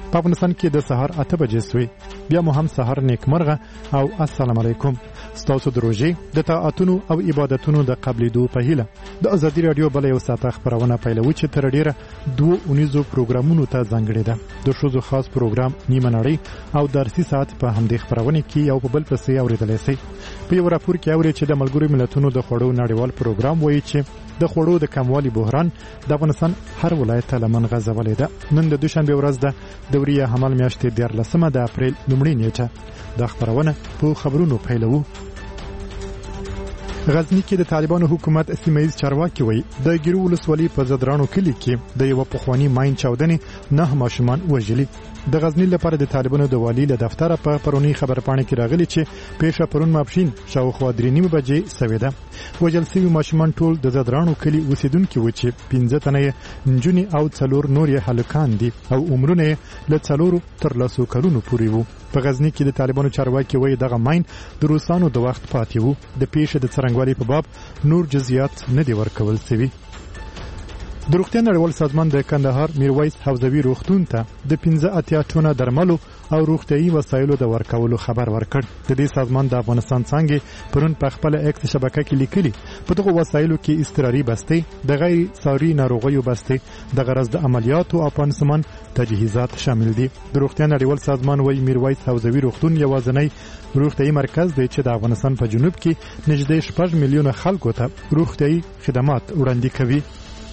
په افغانستان کې د سهار 8 بجې سوی. بیا مو هم سهار نیکمرغه او السلام علیکم. ستاسو د روژې د طاعتونو او عبادتونو د قبلېدو په هیله د ازادي راډیو بل یو ساعته خپرونه پیلوي چې تر ډیره 2 اونیزو پروګرامونو ته ځانګړې ده. د ښځو خاص پروګرام نیمه نړۍ او درسي ساعت په همدې خپرونه کې یو په بل پسې اورېدلی شئ. په یو راپور کې اورئ چې د ملګرو ملتونو د خوړو نړیوال پروګرام وایي چې د خوړو د کموالي بحران د افغانستان هر ولایت ته لمن غځولې ده. نن د دوشنبه ورځ ده د وریه حمل میاشتې 14 د اپریل لومړۍ نیټه. دا خبرونه په خبرونو پیلوو. غزنی کې د طالبانو حکومت سیمه‌ییز چارواکي وایي د ګیرو ولسوالۍ په زدرانو کلي کې د یو پخوانی ماین چاودنې 9 ماشومان وژلي. د غزنی لپاره د طالبانو د والی له دفتر په پرونی خبرپاڼه کې راغلي چې پیښه پرون ماپښین شاوخوا 3:30 بجې سوي ده. وژل شوي ماشومان ټول د زدرانو کلي اوسیدونکي و چې 15 تنه نجونې او 4 نور یې هلکان دي او عمرونه یې له 4 تر 10 کلونو پورې وو. په غزنی کې د طالبانو چارواکي وایي دغه ماین د روسانو د وخت پاتې وو. د پیښې د څرنګوالي په باب نور جزئیات نه دي ورکول شوي. د روغتیا نړیوال سازمان د کندهار میرویس حوزوي روغتون ته د 15 ټنه درملو او روغتیايي وسایلو د ورکولو خبر ورکړ. د دې سازمان د افغانستان څنګه پرون په خپل ایکس شبکه کې لیکلي په دغه وسایلو کې اضطراري بستې، د غیر ساري ناروغیو بستې، د غرض د عملیاتو او پانسمان تجهیزات شامل دي. د روغتیا نړیوال سازمان وایي میرویس حوزوي روغتون یوازینی روغتیايي مرکز دی چې د افغانستان په جنوب کې نږدې 6 میلیونه خلکو ته روغتیايي خدمات وړاندې کوي.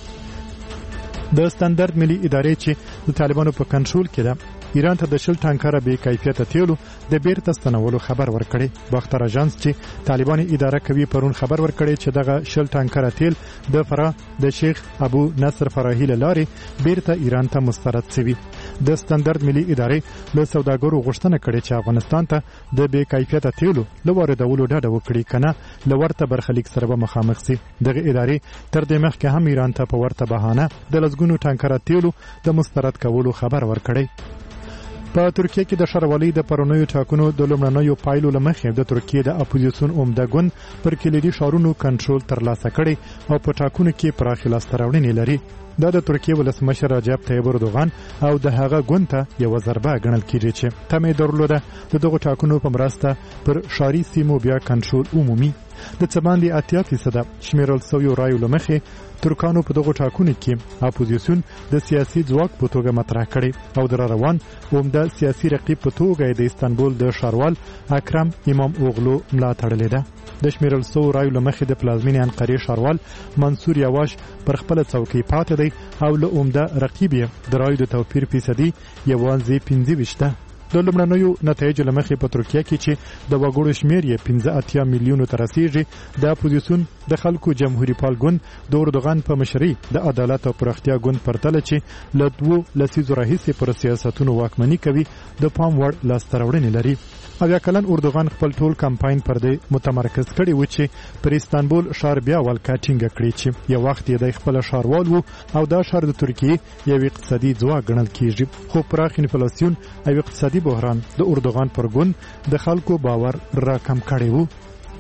د ستاندرد ملي ادارې چې د طالبانو په کنټرول کې ده ایران ته د 10 ټانکره بې کیفیته تیلو د بیرته ستنولو خبر ورکړي. باختر اژانس چې طالبان اداره کوي پرون خبر ورکړي چې دغه 10 ټانکره تیل د فراه د شیخ ابو نصر فراهی لارې بیرته ایران ته مسترد شوی. د ستاندرد ملي ادارې له سوداګرو غوښتنه کړې چې افغانستان ته د بې کیفیته تیلو له واردولو ډډه وکړي کنه له ورته برخلیک سره به مخامخ شي. دغه ادارې تر دې مخکې هم ایران ته په ورته بهانه د لسګونو ټانکره تیلو د مسترد کولو خبر ورکړي. په ترکیه کې د شاروالۍ د پرونیو ټاکنو د لومړنیو پایلو لمخې د ترکیه د اپوزیسیون عمده ګوند پر کلیدي ښارونو کنټرول ترلاسه کړي او په ټاکنو کې پراخې لاسته راوړنې لري. دا د ترکیه ولسمشر رجب طیب اردوغان او د هغه ګوند ته یو ضربه ګڼل کېږي چې تمه درلوده د دغو ټاکنو په مرسته پر ښاري سیمو بیا کنټرول عمومي. د څه باندې 80% شمیرل شویو رایو لمخې ترکانو په دغو ټاکنو کې اپوزیسیون د سیاسي ځواک په توګه مطرح کړي او در روان عمده سیاسي رقیب په توګه د استانبول د ښاروال اکرم امام اوغلو ملاتړ لیده. د شمیرل شویو رایو لمخې د پلازمینې انقرې ښاروال منصور یواش پر خپل څوکۍ پاتې دی او له عمده رقیب یې د رایو د توپیر فیصدي یوازې 25 ده. د لومړنیو نتایجو لمخې په ترکیه کې چې د وګړو شمیر یې 15 میلیونو ته رسیږي د اپوزیسیون د خلکو جمهوریت پال ګوند د اردوغان په مشرۍ د عدالت او پراختیا ګوند پرتله چې له 2 لسیزو راهیسې پر سیاستونو واکمني کوي د پام وړ لاسته راوړنې لري. اویا کلن اردوغان خپل ټول کمپاین پر دې متمرکز کړی و چې پر استانبول ښار بیا ولکه ټینګه کړي چې یو وخت یې د خپل ښاروال وو او دا ښار د ترکیې یو اقتصادي ځواک ګڼل کېږي. خو پراخ انفلاسیون او اقتصادي بحران د اردوغان پر ګوند د خلکو باور راکم کړی وو.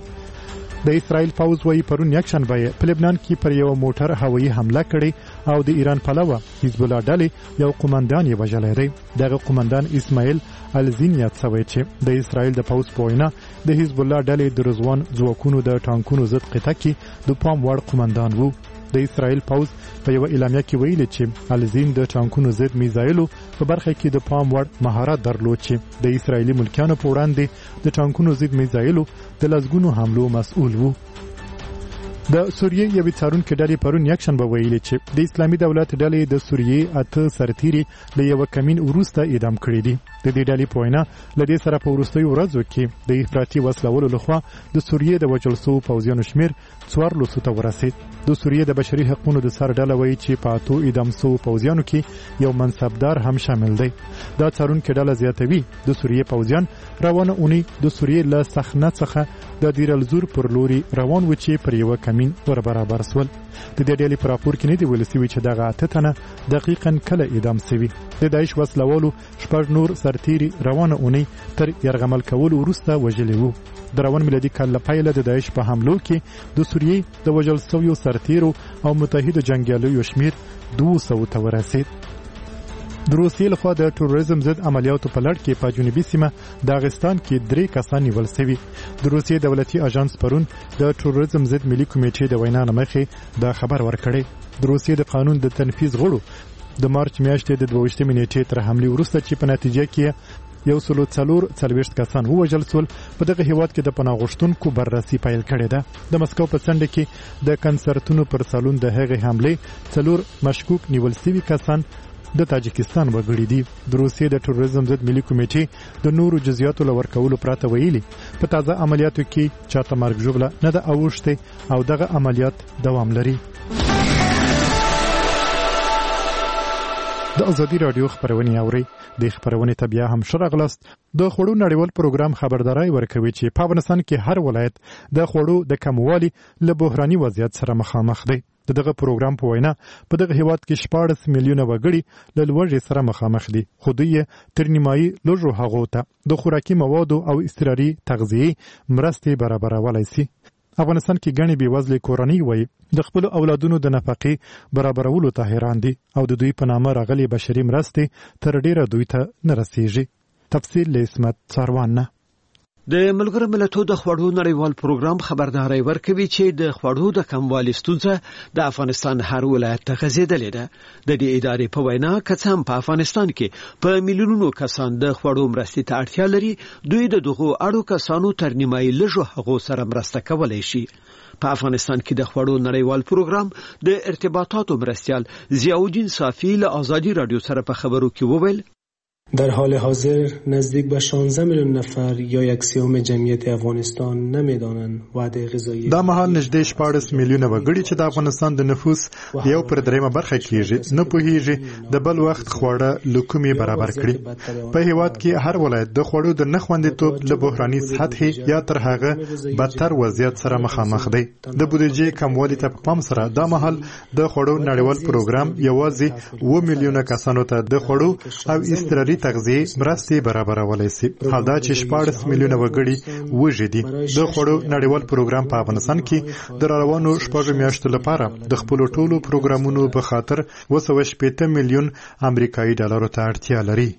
د اسرائیل پوځ وایي پرون یکشنبه په لبنان کې پر یو موټر هوایي حمله کړې او د ایران پلوه حزب الله ډلې یو قومندان یې وژلی دی. دغه قومندان اسماعیل الزین یاد شوی چې د اسرائیل د پوځ په وینا د حزب الله ډلې د رضوان ځواکونو د ټانکونو ضد قطعه کې د پام وړ قومندان وو. د اسرائیل پوځ په یو اعلامیه کې ویلي چې الزین د ټانکونو ضد میزایلو په برخه کې د پام وړ مهارت درلود چې د اسرائیلي ملکیانو په وړاندې د ټانکونو ضد میزایلو د لسګونو حملو مسؤل وو. د سوریې یوې څارونکې ډلې پرون یکشنبه ویلي چې د اسلامي دولت ډلې د سوریې 8 سرتیري له یو کمین وروسته اعدام کړي دي. د دې ډلې په وینا له دې سره په وروستیو ورځو کې د افراطي وسلوالو لخوا د سوریې د وژل شوو پوځیانو شمیر 1400 ته ورسید. د سوریې د بشري حقوقو د سر ډله وایي چې په 8 اعدام شوو پوځیانو کې یو منصبدار هم شامل دی. دا څارونکې ډله زیاتوي د سوریې پوځیان روانه اونۍ د سوریې له صحنه څخه د دیر الزور پر لوري روان و چې پر یو کمین ور برابر سول. د دې ډلې په راپور کې نه دی ویل شوی چې دغه 8 تنه دقیقاً کله اعدام شوي. د داعش وسلوالو شپږ نور سرتیري روانه اونۍ تر یرغمل کولو وروسته وژلي وو. د روان میلادي کال له پیله د داعش په حملو کې د سوریې د وژل شویو سرتیرو او متحده جنګیالیو شمیر 200 ته ورسید. د روسیې لخوا د تروریزم ضد عملیاتو په لړ کې په جنوبي سیمه داغستان کې 3 کسان نیول شوي. د روسیې دولتي اژانس پرون د تروریزم ضد ملي کمیټې د وینا مخې دا خبر ورکړی. د روسیې د قانون د تنفيذ غړو د مارچ میاشتې د 22 نیټې تر حمله وروسته چې په نتیجه کې 140 کسان ووژل شول په دغه هیواد کې د پناه غوښتونکو بررسي پیل کړې ده. د مسکو په څنډه کې د کنسرتونو پر سالون د هغې حمله 4 مشکوک نیول شوي کسان د تاجکستان وګړي دي. د روسیې د تروریزم ضد ملي کمیټې د نورو جزئیاتو لورکولو پراته ویلي په تازه عملیاتو کې چاته مرګ ژوبله نه ده اوښته او دغه عملیات دوام لري. د ازادي رادیو خبرونه اوري. د خبرونه ته بیا هم شرغلست. د خوړو نړیوال پروګرام خبرداري ورکوي چې په افغانستان کې هر ولایت د خوړو د کموالي له بحراني وضعیت سره مخامخ دی. دغه پروګرام په وینا په دغه هیواد کې 14 میلیونه وګړي له لوږې سره مخامخ دي. خو دوی تر نیمایي لږو هغو ته د خوراکي موادو او اضطراري تغذیه مرستې برابرولای شي. افغانستان کې غني بېوزلې کورنۍ وایي د خپل اولادونو د نفقې برابرولو ته حیران دي او د دوی په نامه راغلي بشري مرستې تر ډیره دوی ته نه رسیږي. تفصیل له اسمت څاروان. د ملګرو ملتونو د خوړو نړیوال پروګرام خبرداري ورکوي چې د خوړو د کموالي ستونزه د افغانستان هر ولایت ته غځېدلې ده. د دې ادارې په وینا کڅم په افغانستان کې په میلیونونو کسان د خوړو مرستې ته اړتیا لري. دوی د دغو اړو کسانو تر نیمایي لږو هغو سره مرسته کولای شي. په افغانستان کې د خوړو نړیوال پروګرام د ارتباطاتو مرستیال ضیاءالدین صافی له ازادي رادیو سره په خبرو کې وویل در حال حاضر نزدیک به 16 میلیون نفر یا 1/3 جمعیت افغانستان نمیدانند وعده غذایی. دا مهال نږدې 14 میلیونه وګړي چې د افغانستان د نفوس 1/3 برخه کېږي نه پوهیږي د بل وخت خواړه لکومي برابر کړي. په هیواد کې هر ولایت د خوړو د نخوندیتوب له بحراني سطحې یا تر هغه بدتر وضعیت سره مخامخ دی. د بودیجې کموالي ته په پام سره دا مهال د خوړو نړیوال پروګرام یوازې 2 میلیونه کسانو ته د خوړو او اضطراري تغذیه مرستې برابرولای شي. حال دا چې 14 میلیونه وګړي وږي دي. د خوړو نړیوال پروګرام په افغانستان کې د روانو شپږ میاشتو لپاره د خپل ټولو پروګرامونو په خاطر 280 میلیون امریکایي ډالرو ته اړتیا لري.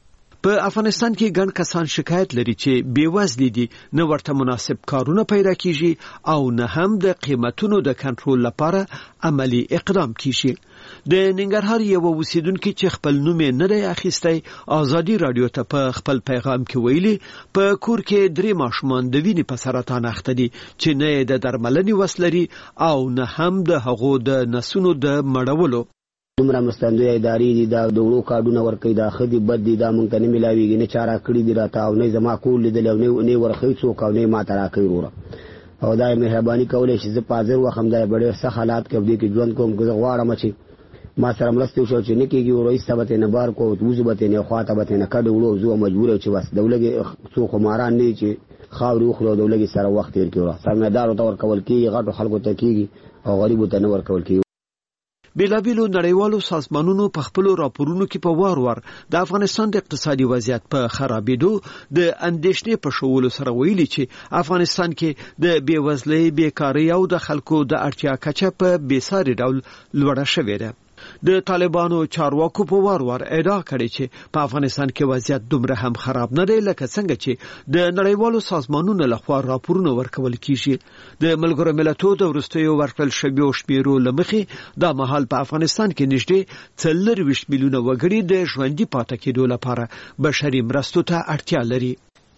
په افغانستان کې ګڼ کسان شکایت لري چې بیوزلي دي، نه ورته مناسب کارونه پیدا کیږي او نه هم د قیمتونو د کنټرول لپاره عملی اقدام کیږي. د ننګرهار یو اوسیدونکو چې خپل نوم نه دی اخیستی ازادي رادیو ته په خپل پیغام کې ویلي په کور کې 3 ماشومان د وینې په سرطان اخته دي چې نه د درملنې وسلري او نه هم د هغو د نسونو د مړولو. دومره مستندوی ادارې دي دا د وړو کارډونه ورکوي دا خدي بد دي دا مونږ ته نه ملاویږي نه چاره کړی دي راته او نه زما کول لیدل او نه ورخی څوک او نه ما ترا کوي وروره او دا مهرباني کولای شي زه پازر وخم دا ډېر سخت حالات کې دې کې ژوند کوم زه غواړم چې ما سره مرسته وشو چې نه کېږي ورو ایستبته نه بار کو وزبته نه خواته به نه کډ وړو زو مجبور چې بس دولګي څو خماران نه چې خاوري خو دولګي سره وخت تیر کړو سرمایدار او تور کول کی غټو خلکو ته کیږي او غریبو ته نه ور کول کی. بیلابیلو نړیوالو سازمانونو په خپل راپورونو کې په وار د افغانستان د اقتصادي وضعیت په خرابېدو د اندېښنې په شوولو سره ویلي چې افغانستان کې د بیوزلۍ، بیکارۍ او د خلکو د اړتیا کچه په بیساري ډول لوړه شوې ده. د طالبانو چارواکو په وار ادعا کړې چې په افغانستان کې وضعیت دومره هم خراب نه دی لکه څنګه چې د نړیوالو سازمانونو لخوا راپورونه ورکول کیږي. د ملګرو ملتونو د وروستیو ورکړل شویو شمیرو لمخې دا مهال په افغانستان کې نږدې 40 میلیونه وګړي د ژوندۍ پاتې کېدو لپاره بشري مرستو ته اړتیا لري.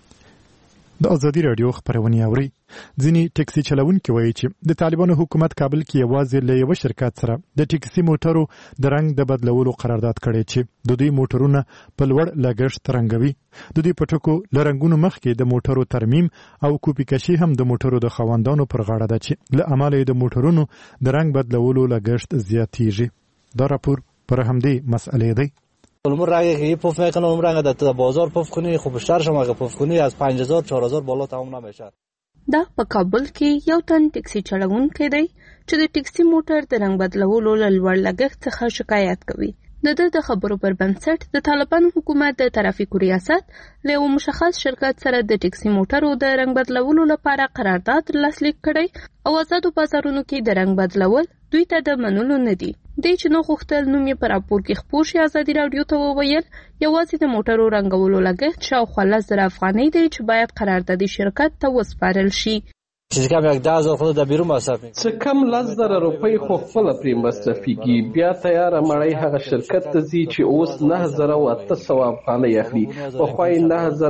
د ازادي رادیو خبرونه اوري. ځینی ټکسي چلوونکي وایي چې د طالبانو حکومت کابل کې یوازې له یو شرکت سره د ټکسي موټرو د رنګ د بدلولو قرارداد کړی چې د دوی موټرونه په لوړ لګښت رنګوي. د دوی په ټکو لرنګونو مخکې د موټرو ترمیم او کوپی کشي هم د موټرو د خواندانو پر غاړه ده چې له امله د موټرونو د رنګ بدلولو لګښت زیاتیږي. دا راپور پر همدې مسئله دی. اون رنگ که پف میکنه اون رنگ در بازار پف کنی خب بیشتر شما اگه پف کنی از 5000 4000 بالا تمام نمیشه. دا په کابل کې یو تن ټکسي چلوونکی دی چې د ټکسي موټر د رنګ بدلولو له لوړ لګښت څخه شکایت کوي. د خبرو پر بنسټ د طالبانو حکومت د ترافیکو ریاست له یو مشخص شرکت سره د ټکسي موټرو د رنګ بدلولو لپاره قرارداد لاسلیک کړی او آزادو بازارونو کې د رنګ بدلول دوی ته د منلو نه دي. دی چې نو غوښتل نوم یې په راپور کې خپور شي، ازادي راډیو ته وویل یوازې د موټرو رنګولو لګښت شاوخوا 10,000 افغانۍ دی چې باید قراردادي شرکت ته وسپارل شي. چیز کم 10,000 خود در بیرون مصرف میکنه. څه کم 10,000 روپۍ خو خپل پرې مصرفيږي، بیا تیاره مړی هغه شرکت ته ځي چې اوس 9,800 افغانۍ اخلي. پخوا یې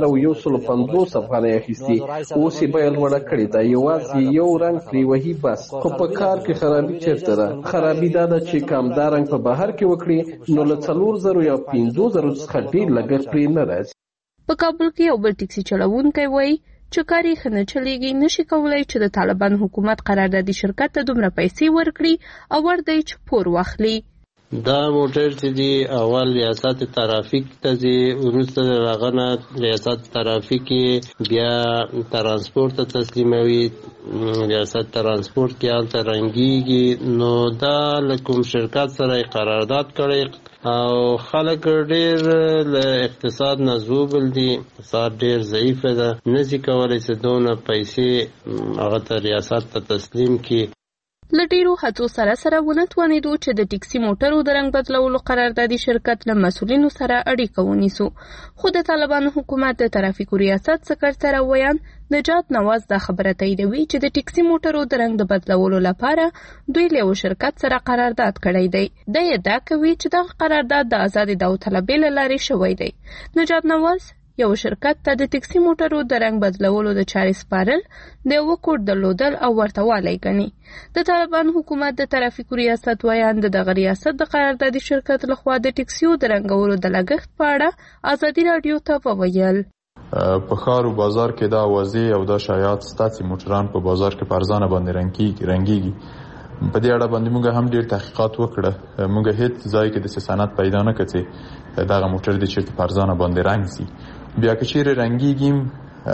9,150 افغانۍ اخیستي، اوس یې بیه لوړه کړې ده. یوازې یو رنګ پرې وهي بس. خو په کار کې خرابي چیرته ده؟ خرابي دا ده چې کم دا رنګ په بهر کې وکړي نو له 4,000 یا 5,000 څخه ډېر لګښت پرې نه راځي. په کابل کې یو بل ټکسي چلوونکی وایي چې کاری خنه چلیږي، نشي کولای چې د طالبان حکومت قراردادي شرکت ته دومره پیسې ورکړي او ورته چې پور واخلي. دا موټر چې دی اول ریاست ترافیک ته ځي، وروسته د هغه نه ریاست ترافیک بیا ترانسپورت ته تسلیموي، ریاست ترانسپورت کې هلته رنګیږي. نو دا له کوم شرکت سره قرارداد کړی او خلک ډېر له اقتصاد نه زوبل دي، اقتصاد ډېر ضعیف ده، نشي کولی چې دونه پیسې هغه ته ریاست ته تسلیم کړي. له ډیرو هڅو سره ونتوانېدو چې د ټکسي موټرو د رنګ بدلولو قراردادي شرکت له مسؤلینو سره اړیکه ونیسو، خو د طالبانو حکومت د ترافیکو ریاست سکرتر ویان نجات نواز دا خبره تاییدوي چې د ټکسي موټرو د رنګ د بدلولو لپاره دوی له یو شرکت سره قرارداد کړی دی. دی ادعا کوي چې دغه قرارداد د آزاد داوطلبۍ له لارې شوی دی. نجات نواز یو شرکت ته د ټکسي موټرو د رنګ بدلولو د چارې سپارل د یو کوډ درلودل او ورته والی ګڼي. د طالبان حکومت د ترافیکو ریاست ویان دغه ریاست د قراردادي شرکت لخوا د ټکسیو د رنګولو د لګښت په اړه ازادي راډیو ته وویل. په ښار او بازار کې دا واضح او دا شایعات سته چې موټران په بازار کې په ارزانه باندې رنګیږي. په دې اړه باندې موږ هم ډېر تحقیقات وکړه. موږ هیڅ ځای کې د سند پیدا نه کړ چې دغه موټر د چیرته په ارزانه باندې رنګ سي. بیا که چیرې رنګیږي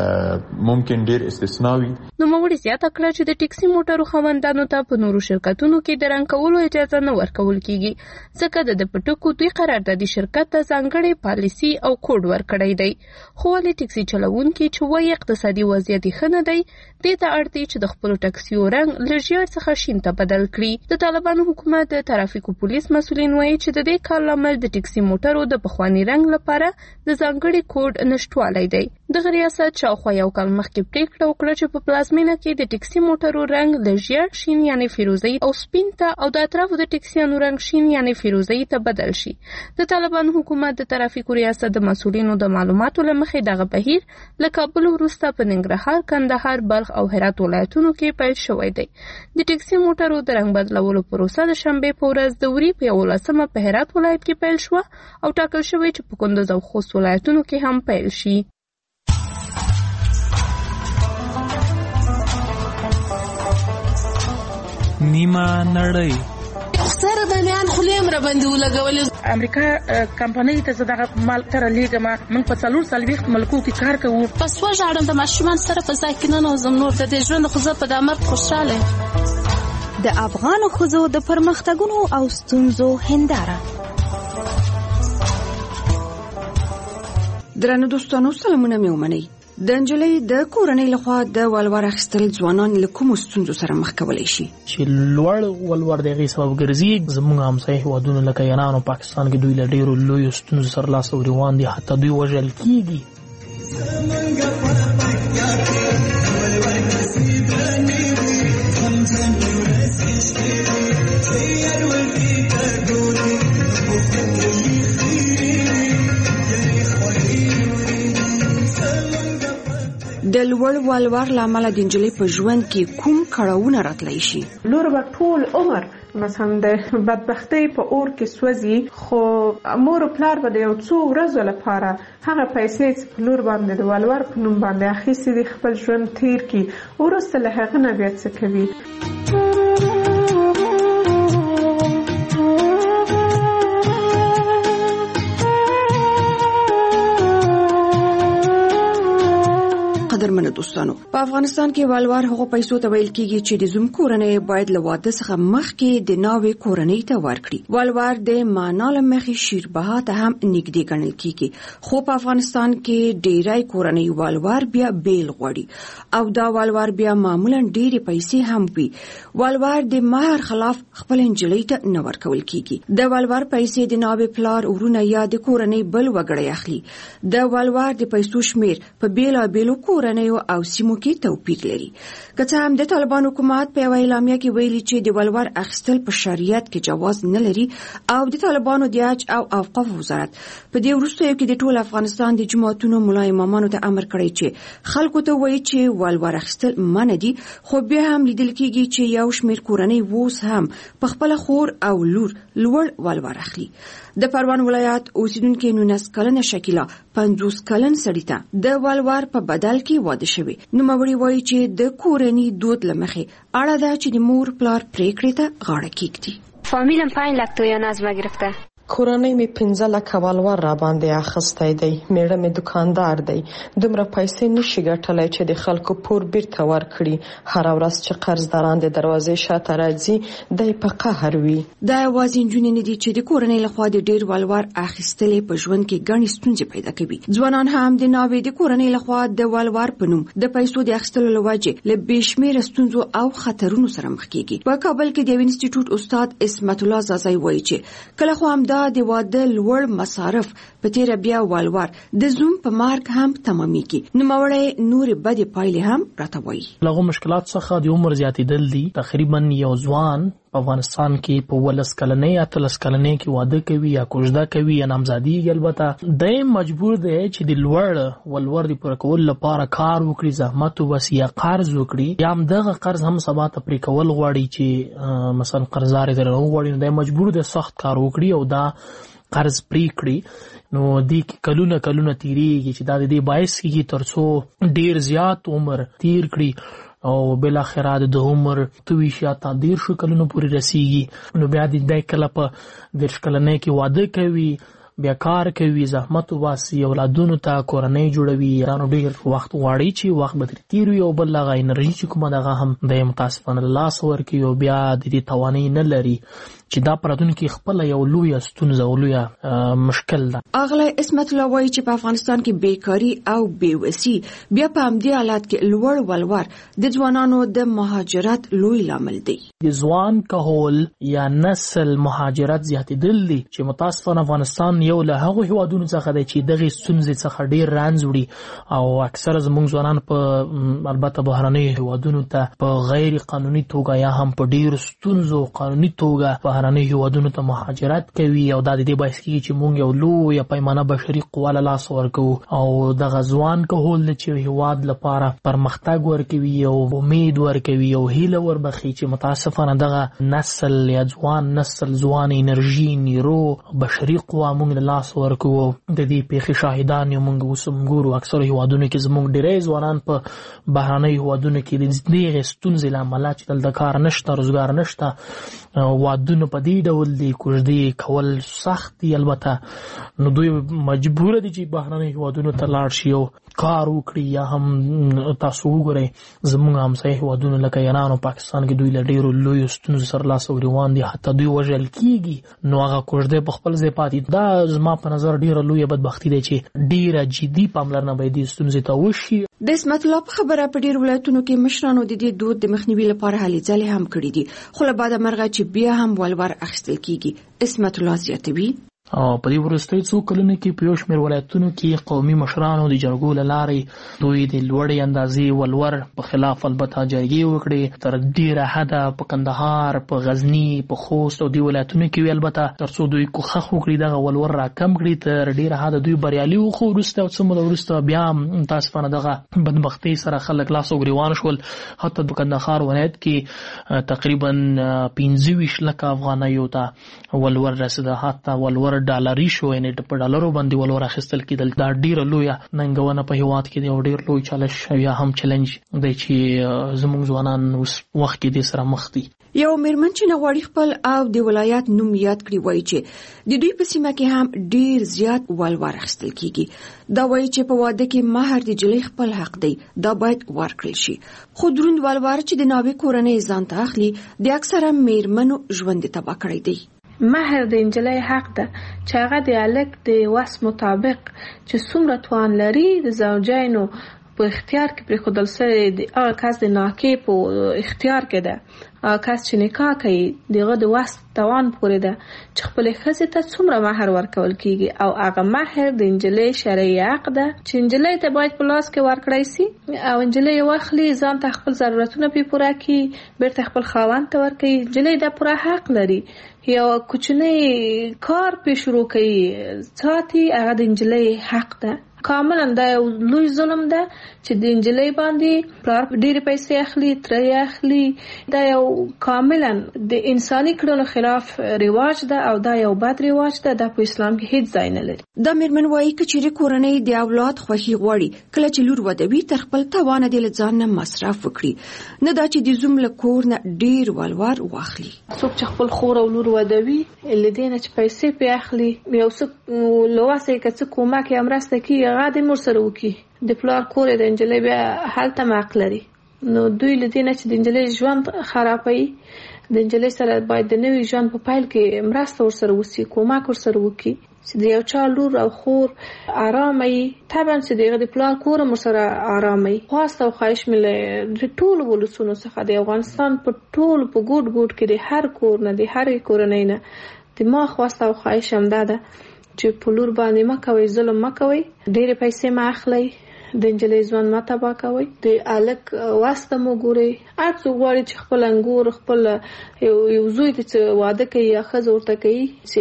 ممکن ډیر استثناوي. نو موږ زیاته کړه چې د ټکسي موټرو خاوندانو ته په نورو شرکتونو کې د رنګ کولو اجازه نه ورکول کیږي، ځکه د پټکو دوی قراردادي شرکت ته ځانګړې پالیسي او کوډ ورکړی دی. خو ولې ټکسي چلوونکي چې وایي اقتصادي وضعیت ښه نه دی، دې ته اړ دي چې د خپلو ټکسیو رنګ له ژیړ څخه شین ته بدل کړي. د طالبانو حکومت د ترافیکو پولیس مسؤلین وایي چې د دې کار لامل د ټکسي موټرو د پخواني رنګ لپاره د ځانګړي کوډ نشټوالی دی. دغه ریاست شاوخوا یو کال مخکې پریکړه وکړه چې په پلازمینه کې د ټکسي موټرو رنګ له ژیړ شین یعنی فیروزه‌ای او سپین ته او د اطرافو د ټکسیانو رنګ شین یعنی فیروزه‌ای ته بدل شي. د طالبانو حکومت د ترافیکو ریاست د مسؤلینو د معلوماتو له مخې دغه بهیر له کابل وروسته په ننګرهار، کندهار، بلخ او هرات ولایتونو کې پیل شوی دی. د ټکسي موټرو د رنګ بدلولو پروسه د شنبې په ورځ د وري په 11مه په هرات ولایت کې پیل شوه او ټاکل شوی چې په کندز او خوست ولایتونو کې هم پیل شي. نیمه نړۍ سره د میان خلیم را باندې ولګولې. امریکا کمپنۍ ته زداغه مال تر لیګما من په 4 ملکو کې کار کوو. پس وژاړم د ماشومان سره په ځای کې نه نوزم نور د دې ژوند خو زه په دامر خوشاله. د افغان ښځو د پرمختګونو او ستونزو هنداره. درنو دوستانو سلامونه مې ومنئ. د نجلۍ د کورنۍ لخوا د ولور اخیستل ځوانان له کومو ستونزو سره مخ کولی شي؟ چې لوړ ولور د هغې سبب ګرځي. زموږ همسایه هېوادونه لکه ایران او پاکستان کې دوی له ډېرو لویو ستونزو سره لاس او ګرېوان دي، حتی دوی وژل کېږي. د لوړ ولور له امله د نجلۍ په ژوند کې کوم کړاوونه راتلی شي؟ لور به ټول عمر مثلا د بدبختۍ په اور کې سوځي، خو مور او پلار به د یو څو ورځو لپاره هغه پیسې چې په لور باندې د ولور په نوم باندې اخیستې دي خپل ژوند تیر کړي، وروسته له هغه نه بیا څه کوي؟ قدرمن دوستانو په افغانستان کې والوار هغه پیسو ته ویل کیږي چې د زوم کورنۍ باید له واده څخه مخکې د ناوې کورنۍ ته ورکړي. والوار د معنا له مخې شیربها ته هم نږدې ګڼل کیږي، خو په افغانستان کې ډیری کورنۍ والوار بیا بیل غواړي او دا والوار بیا معمولا ډیرې پیسې هم وي. والوار د مہر خلاف خپل انجلۍ ته نه ورکول کیږي. د والوار پیسې د ناوې پلار ورونه یا د کورنۍ بل وګړی اخلي. د والوار د پیسو شمیر په بیلابیلو کورنیو او سیمو کې توپیر لري. که څه هم د طالبان حکومت په یوه اعلامیه کې ویلي چې د والوار اخیستل په شریعت کې جواز نه لري او د طالبانو د حج او اوقاف وزارت په دې وروستیو کې د ټول افغانستان د جماعتونو ملا امامانو ته امر کړی چې خلکو ته وایي چې والوار اخیستل منع دي، خو بیا هم لیدل کېږي چې یو شمیر کورنۍ اوس هم په خپله خور او لور لوړ والوار اخلي. د پروان ولایت اوسیدونکو 19 کلنه شکیلا 50 کلن سړی ته د والوار په بدل کې واده شوی. نوموړی وایي چې د کورنۍ دود لمخې اړه ده چې د مور پلار پریکړې ته غاړه کېږدي. فامیلم 5 لک تویا نظم گرفته. کورنۍ می 15 لک والوار را باندې اخستی دی. میړه می دکاندار دی. دومره پیسې نشي ګټلای چې د خلکو پور بیرته ورکړي. هر ورځ چې قرضداران د دروازې شاته راځي دی په قهر وي. دا یوازې نجونې نه دي چې د کورنۍ لخوا د ډیر والوار اخیستلې په ژوند کې ګڼې ستونزې پیدا کوي. ځوانان هم د ناوې د کورنۍ لخوا د والوار په نوم د پیسو د اخیستلو له وجې له بېشمېره ستونزو او خطرونو سره مخ کیږي. په کابل کې د انسټیټیوټ استاد اسمت الله زازای وایي چې کله خو هم د واده لوړ مصارف په تیر بیا والوار د زوم په مارک هم تمامېږي. نوموړی نور بدې پایلې هم راته وایي. لغو مشکلات څخه د عمر زیاتېدل دي. تقریبا یو ځوان په افغانستان کې په 19 کلنۍ 18 کلنۍ کې واده کوي یا کوژده کوي یا نامزادیږي. البته دی مجبور دی چې د لوړ والور د پوره کولو لپاره کار وکړي، زحمت وباسي یا قرض وکړي، یا هم دغه قرض هم سبا ته پرې کول غواړي چې مثلا قرضدار یې درنه وغواړي، نو دی مجبور دی سخت کار وکړي او دا قرض پرې کړي. نو دې کلونه تیریږي چې دا د دې باعث کېږي تر څو ډیر زیات عمر تیر کړي او بل اخره د عمر 23 یا 13 کلونو پورې رسیږي. نو بیا د کله په 10 کلنۍ کې واده کوي، بیا کار کوي، زحمت وباسي، اولادونو ته کورنۍ جوړوي. رانو ډیر وخت غواړي چې وخت به تیر وي او بل هغه انرژي چې کومه دغه هم د متاسفانه لاس ورکوي او بیا د دې توانایي نه لري چې دا پراتونکو خپل یو لوی ستونزه او لوی مشکل ده. اغلی اسمت الله وایي چې په افغانستان کې بیکاری او بیوسي بیا په همدې حالت کې لوړ والوار د ځوانانو د مهاجرت لوی لامل دی. د ځوان کهول یا نسل مهاجرت زیاتېدل دي چې متاسفانه افغانستان یو له هغو هیوادونو څخه دی چې دغه ستونزې څخه ډیر رنځ وړي او اکثره زموږ ځوانان په البته بهرنۍ هیوادونو ته په غیر قانوني توګه یا هم په ډیر ستونزو قانوني توګه بهرنۍ هیوادونو ته مهاجرت کوي او دا د دې باعث کېږي چې موږ یو لویه پیمانه بشري قوه له لاسه ورکوو او دغه ځوان کهول دی چې هیواد لپاره پرمختګ ورکوي او امید ورکوي او هیله وربخي چې متاسفانه دغه نسل یا ځوان انرژي نیرو بشري قوه موږ له لاسه ورکوو. د دې پیښې شاهدان یو موږ اوس هم ګورو. اکثره هیوادونو کې زموږ ډېری ځوانان په بهرنۍ هیوادونو کې د دغې ستونزې له امله چې دلته کار نشته، روزګار نشته، وادونه په دې ډول دي، کوژدې کول سخت دي. البته نو دوی مجبور دي چې بهرنۍ هیوادونو ته لاړ شي او کار وکړي. یا هم تاسو وګورئ زموږ همسایه هیوادونه لکه ایران او پاکستان کې دوی له ډېرو لویو ستونزو سره لاس او ګرېوان دي، حتی دوی وژل کېږي. نو هغه کوژدې په خپل ځای پاتې. دا زما په نظر ډېره لویه بدبختي ده چې ډېره جدي پاملرنه باید دې ستونزې ته وشي. د اسمت الله په خبره په ډېرو ولایتونو کې مشرانو د دې دود د مخنیوي لپاره هلې ځلې هم کړي دي، خو له بعده مرغه چې بیا هم والوار اخیستل کېږي. اسمت الله زیاتوي او په دې وروستۍ څو کلونو کې په یو شمېر ولایتونو کې قومي مشرانو د جرګو له لارې دوی د لوړې اندازې ولور په خلاف البته جرګې وکړې. تر ډېره حده په کندهار، په غزني، په خوست او دې ولایتونو کې البته تر څو دوی کوښښ وکړي دغه ولور راکم کړي، تر ډېره حده دوی بریالي وو. خو وروسته او څه موده وروسته بیا متاسفانه دغه بدبختۍ سره خلک لاس او ګرېوان شول. حتی د کندهار ولایت کې تقریبا 25 لکه افغانیو ته ولور رسېده. حتی ولور ډالري شو یعنی په ډالرو باندې ولور اخیستل کېدل. دا ډیره لویه ننګونه په هیواد کې دی او ډیر لوی چالش یا هم چیلنج دی چې زموږ ځوانان اوس وخت کې د سره مخ دي. یو میرمن چې نغواړي خپل او د ولایت نوم یاد کړي وایي چې د دوی په سیمه کې هم ډیر زیات ولور اخیستل کیږي. دا وایي چې په واده کې مہر د جلۍ خپل حق دی، دا باید ورکړل شي. خو دروند ولور چې د ناوې کورنۍ ځان ته اخلي د اکثره میرمنو ژوند تباه کړی دی. مہر د انجلۍ حق ده چې هغه د الک د وس مطابق چې څومره توان لري د زوجینو په اختیار کې پرې خودل سره د هغه کس د ناکې په اختیار کې ده. کس چې نکاح کوي دغه د وس توان پورې ده چې خپل ښځې ته څومره مہر ورکول کیږي او هغه مہر د انجلۍ شرعي حق ده چې انجلۍ ته باید په لاس کې ورکړی سي او انجلۍ واخلي ځان ته خپل ضرورتونه پوره کړي بیرته خپل خاوند ته ورکړي. انجلۍ دا پوره حق لري. یو کوچنی کار په شروع کوي ساتي هغه د انجلۍ حق ده. کاملا دا یو لوی ظلم ده چې د انجلۍ باندې پلار ډېرې پیسې اخلي، ترې اخلي. دا یو کاملا د انساني کړنو خلاف رواج ده او دا یو بد رواج ده. دا په اسلام کې هیڅ ځای نه لري. دا میرمن وایي که چیرې کورنۍ د اولاد خوښي غواړي کله چې لور ودوي تر خپل توانه د ځان نه مصرف وکړي، نه دا چې د زوم له کور نه ډېر ولور واخلي. څوک چې خپل خور او لور ودوي لدې نه چې پیسې پې اخلي یو څه لواسه که څه کومک یا مرسته کوي هغه د مور سره وکړي. د پلار کور د انجلۍ بیا هلته حق لري. نو دوی لدې نه چې د انجلۍ ژوند خرابوي د انجلۍ سره باید د نوي ژوند په پیل کې مرسته ورسره وشي، کومک ورسره وکړي چې د یو چا لور او خور آرامه وي. طبعا چې دغه د پلار کور هم سره آرامه وي. خواسته او خواهش مې له د ټولو ولسونو څخه د افغانستان په ټولو په ګوټ ګوټ کې د هر کور نه د هرې کورنۍ نه د ما خواسته او خواهش همدا ده چې په لور باندې مه کوئ، ظلم مه کوئ، ډېرې پیسې مه اخلئ، د انجلۍ ژوند مه تباه کوئ، د الک واسطه مو ګورئ. هر څوک غواړي چې خپل انګور خپل یو زوی ته واده کوي یا ښځه ورته کوي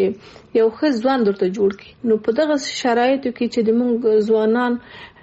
چې یو ښه ژوند ورته جوړ کړي. نو په دغه شرایطو کې چې د موږ ځوانان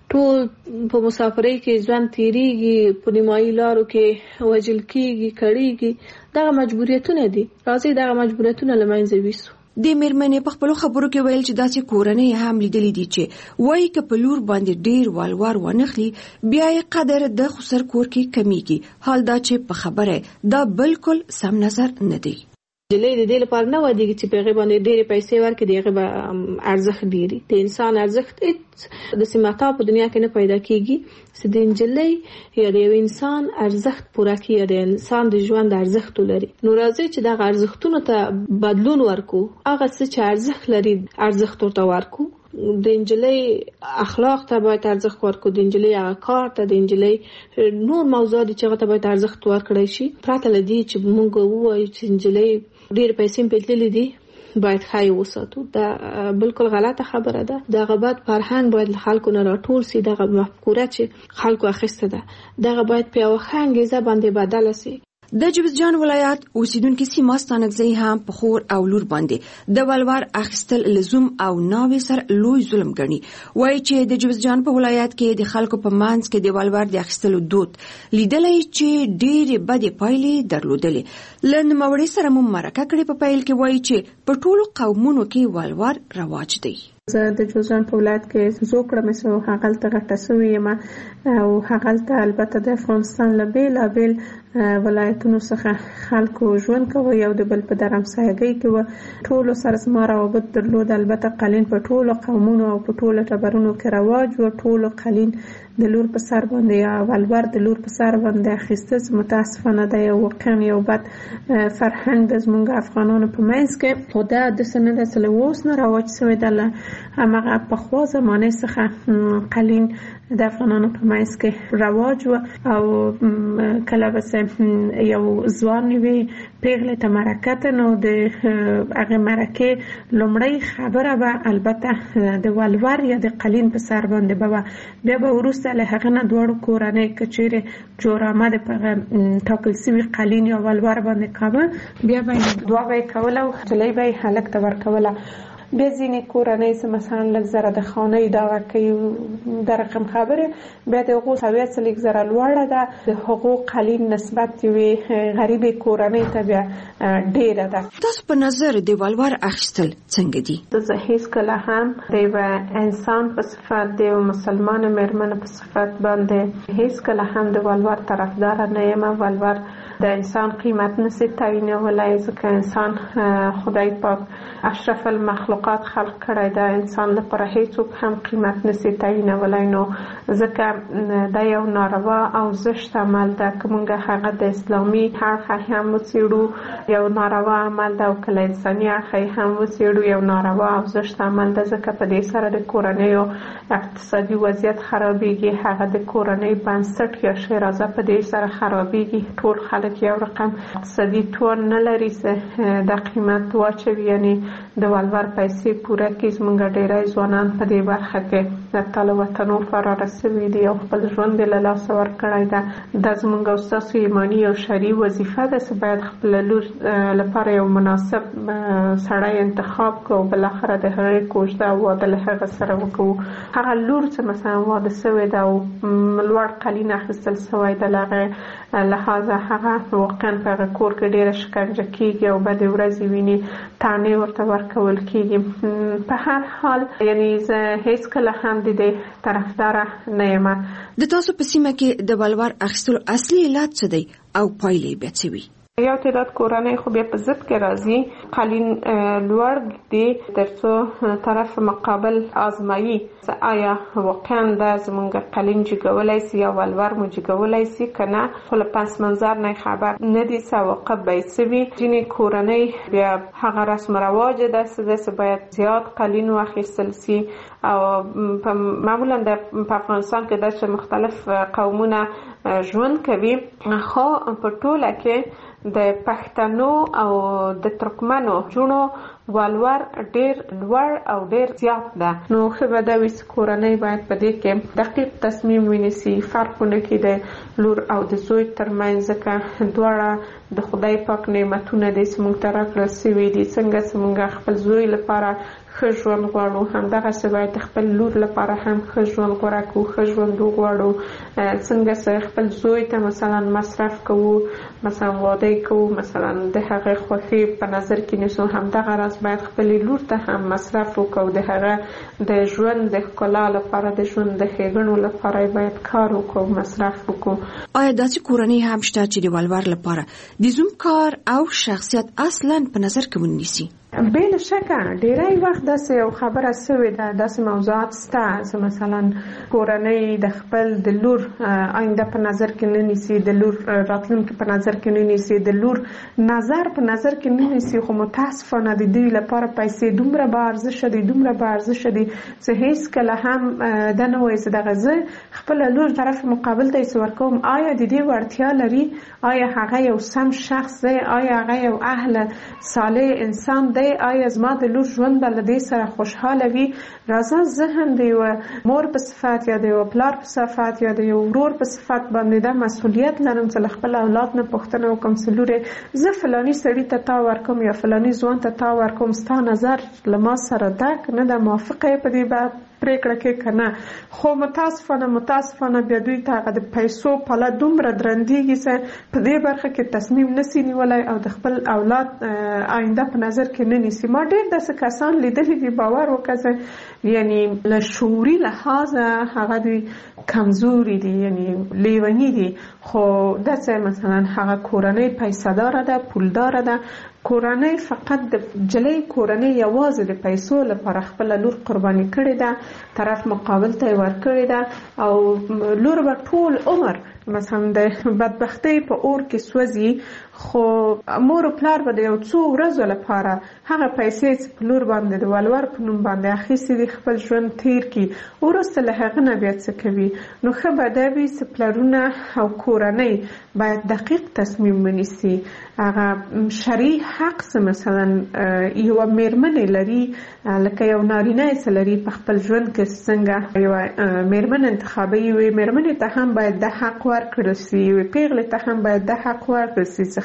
ټول په مسافرۍ کې ژوند تیریږي، په نیمایي لارو کې وژل کیږي، کړیږي، دغه مجبوریتونه دي. راځي دغه مجبوریتونه له منځه ویسو. د میرمنې په خپلو خبرو کې ویل چې داسې کورنۍ هم لیدلې دي چې وایي که په لور باندې ډېر ولور ونخلي بیا یې قدر د خسر کور کې کمیږي. حال دا چې په خبره دا بالکل سم نظر نه دی. انجلۍ د دې لپاره نه ودیږي چې په هغې باندې ډېرې پیسې ورکړي د هغې به ارزښت ډېري. د انسان ارزښت هېڅ د سمتا په دنیا کې نه پیدا کېږي چې د انجلۍ یا د یو انسان ارزښت پوره کړي یا د انسان د ژوند ارزښت ولري. نو راځئ چې دغه ارزښتونو ته بدلون ورکړو. هغه څه چې ارزښت لري ارزښت ورته ورکړو. د انجلۍ اخلاق ته باید ارزښت ورکړو، د انجلۍ هغه کار ته، د انجلۍ نور موضوعات چې هغه ته باید ارزښت ورکړی شي. پرته له دې چې موږ ووایو چې انجلۍ ډېر پیسې په تللې دي باید خای وساتو، دا بالکل غلطه خبره ده. دغه بد فرهنګ باید خلکو نه راټول سي. دغه مفکوره چې خلکو اخیسته ده دغه باید په یو ښه انګیزه باندې بدله سي. د جوزجان ولایت اوسیدونکو سیمه ستانکزی هم په خور او لور باندې د ولور اخیستل لزوم او ناوې سره لوی ظلم ګڼي. وایي چې د جوزجان په ولایت کې د خلکو په منځ کې د ولور د اخیستلو دود لیدلی چې ډېرې بدې پایلې درلودلې. له نوموړي سره مو مرکه کړې. په پیل کې وایي چې په ټولو قومونو کې ولور رواج دی. زه د جوزجان په ولایت کې زو کړم سو هغلته غټه سوې یم او هغلته البته د افغانستان له بیلابیل ولایتونو څخه خلکو ژوند کوي او د بل په درمسایګۍ کې و ټولو سره زما روابط درلود. البته قالین په ټولو قومونو او په ټولو ټبرونو کې رواج و. ټولو قالین د لور په سر باندې یا ولور د لور په سر باندې اخیسته متاسفانه د یو واقعا یو بد فرهنګ د زموږ افغانانو په منځ کې. خو دا د سنه د سله اوس نه رواج شوی د همغه پخوا زمانه څخه قالین د افغانانو په منځ کې رواج و او کله بس یو ځوان وي پیغله ته مرکه نو د هغه مرکه لومړی خبره به البته د ولور یا د قالین په سر باندې به بیا به وروسته له هغه نه دواړو کورنۍ کچېرې جوړامه د په ټاکل سوي قالین یا ولور باندې کوه بیا به دوه به کوله او چلی به هلک ته ورکوله. بیا ځینې کورنۍ چې مثلا لږ زره د خانۍ دغه کوي د رقم خبره بیا د هغو سویه څه لږ زره لوړه ده د هغو قلیل نسبت یوې غریبې کورنۍ ته بیا ډېره ده. تاسو په نظر د ولور اخیستل څنګه دي؟ زه هیڅکله هم د یوه انسان په صفت د یو مسلمان مېرمن په صفت باندې هیڅکله هم د ولور طرفدار نه یم. ولور د انسان قیمت نشي تعیینولی ځکه انسان خدای پاک اشرف المخلوقات خلق کړی ده. انسان لپاره هیڅوک هم قیمت نشي تعیینولی نو ځکه دا یو ناروا او زشت عمل ده که موږ هغه د اسلامي اړخه هم وڅېړو یو ناروا عمل ده او که له انساني اړخه هم وڅېړو یو ناروا او زشت عمل ده ځکه په دې سره د کورنیو اقتصادي وضعیت خرابېږي. هغه د کورنۍ بنسټ یا شیرازه په دې سره خرابېږي. ټول خلک یو رقم اقتصادي توان نه لري چې دا قیمت واچوي یعنې د ولور پیسې پوره کړي. زموږ ډېری ځوانان په دې برخه کې د تاله وطنو فراره سوي دي او خپل ژوند یې له لاسه ورکړی ده. دا زموږ او ستاسو ایماني او شرعي وظیفه ده چې باید خپله لور لپاره یو مناسب سړی انتخاب کړو او بالاخره د هغې کوژده او واده له هغه سره وکړو. هغه لور چې مثلا واده سوې ده او لوړ قلین اخیستل سوی ده له هغې لحاظه هغه واقعا په هغه کور کې ډېره شکنجه کېږي او بدې ورځې ویني تانې ورته ورکول کېږي. په هر حال یعنې زه هیڅکله هم د دې طرفداره نه یم. د تاسو په سیمه کې د ولور اخیستلو اصلي علت څه دی او پایلې بیا څه وي؟ یو تعداد کورنۍ خو بیا په ضد کې راځي قلین لوړ دی ترڅو طرف مقابل آزمایي آیا واقعا دا زمونږ قلین جګولی سي یا ولور مو جګولی سي که نه. خو له پس منظر نه خبر نه دي څه عواقب به یې څه وي. ځینې کورنۍ بیا هغه رسم رواج داسې ده چې باید زیات قلین واخیستل سي او معمولا په افغانستان کې دا چې مختلف قومونه ژوند کوي خو په ټوله کې د پښتنو او د ترکمنو جونو ولور ډیر لوړ او ډیر زیات ده. نو ښه به دا وي چې کورنۍ باید په دې کې دقیق تصمیم ونیسي، فرق ونه کړي د لور او د زوی ترمنځ ځکه دواړه د خدای پاک نعمتونه دي چې موږ ته راکړل سوي دي. څنګه چې موږ خپل زوی لپاره ښه ژوند غواړو همدغسې باید د خپل لور لپاره هم ښه ژوند غوره کړو، ښه ژوند وغواړو. څنګه چې خپل زوی ته مثلا مصرف کوو، مثلا واده کوو، مثلا د هغې خوښي په نظر کې نیسو، همدغه راز باید خپلې لور ته هم مصرف وکړو. د هغه د ژوند د ښکلا لپاره، د ژوند د ښېګڼو لپاره باید کار وکړو، مصرف وکړو. آیا داسې کورنۍ هم شته چې د ولور لپاره د زوم کار او شخصیت اصلا په نظر کې ونیسي؟ بلا شکه ډیری وخت داسې یو خبره سوې ده، داسې موضوعات شته چې مثلا کورنۍ د خپل د لور آینده په نظر کې نه نیسي، د لور راتلونکي په نظر کې نه نیسي، د لور نظر په نظر کې نه نیسي. خو متاسفانه د دوی لپاره پیسې دومره با ارزښته دي، دومره با ارزښته دي چې هیڅکله هم دا نه وایي چې دغه زه خپله لور طرف مقابل ته یې ورکوم آیا د دې وړتیا لري، آیا هغه یو سم شخص دی، آیا هغه یو اهل صالح انسان دی، آیا زما د لور ژوند به له دې سره خوشحاله وي. راځه زه هم د یوه مور په صفت یا د یوه پلار په صفت یا د یو ورور په صفت باندې دا مسؤلیت لرم چې له خپل اولاد نه پوښتنه وکړم چې لورې زه فلاني سړي ته تا ورکوم یا فلاني ځوان ته تا ورکوم، ستا نظر له ما سره ده که نه ده، موافقه یې په دې پریکړه کې که نه. خو متاسفانه بیا دوی ته هغه د پیسو پله دومره درندېږي چې په دې برخه کې تصمیم نسي نیولی او د خپل اولاد آینده په نظر کې نه نیسي. ما ډېر داسې کسان لیدلي دي، باور وکړه یعنی له شعوري لحاظه هغه دوی کمزوري دي، یعنی لیوني دي. خو داسې مثلا هغه کورنۍ پیسه‌داره ده، پولداره ده، کورنۍ فقط د جلۍ کورنۍ یوازې د پیسو لپاره خپله لور قرباني کړې ده، طرف مقابل ته یې ورکړې ده او لور به ټول عمر مثلا د بدبختۍ په اور کې سوځي. خو مور او پلار به د یو څو ورځو لپاره هغه پیسې چې په لور باندې د ولور په نوم باندې اخیستې دي خپل ژوند تیر کړي، وروسته له هغه نه بیا څه کوي. نو ښه به دا وي چې پلرونه او کورنۍ باید دقیق تصمیم ونیسي. هغه شرعي حق چې مثلا یوه مېرمنې لري، لکه یو نارینه یې څه لري په خپل ژوند کې څنګه یوه مېرمن انتخابوي، یوې مېرمنې ته هم باید دا حق ورکړل سي، یوې پېغلې ته هم باید دا حق ورکړل سي چې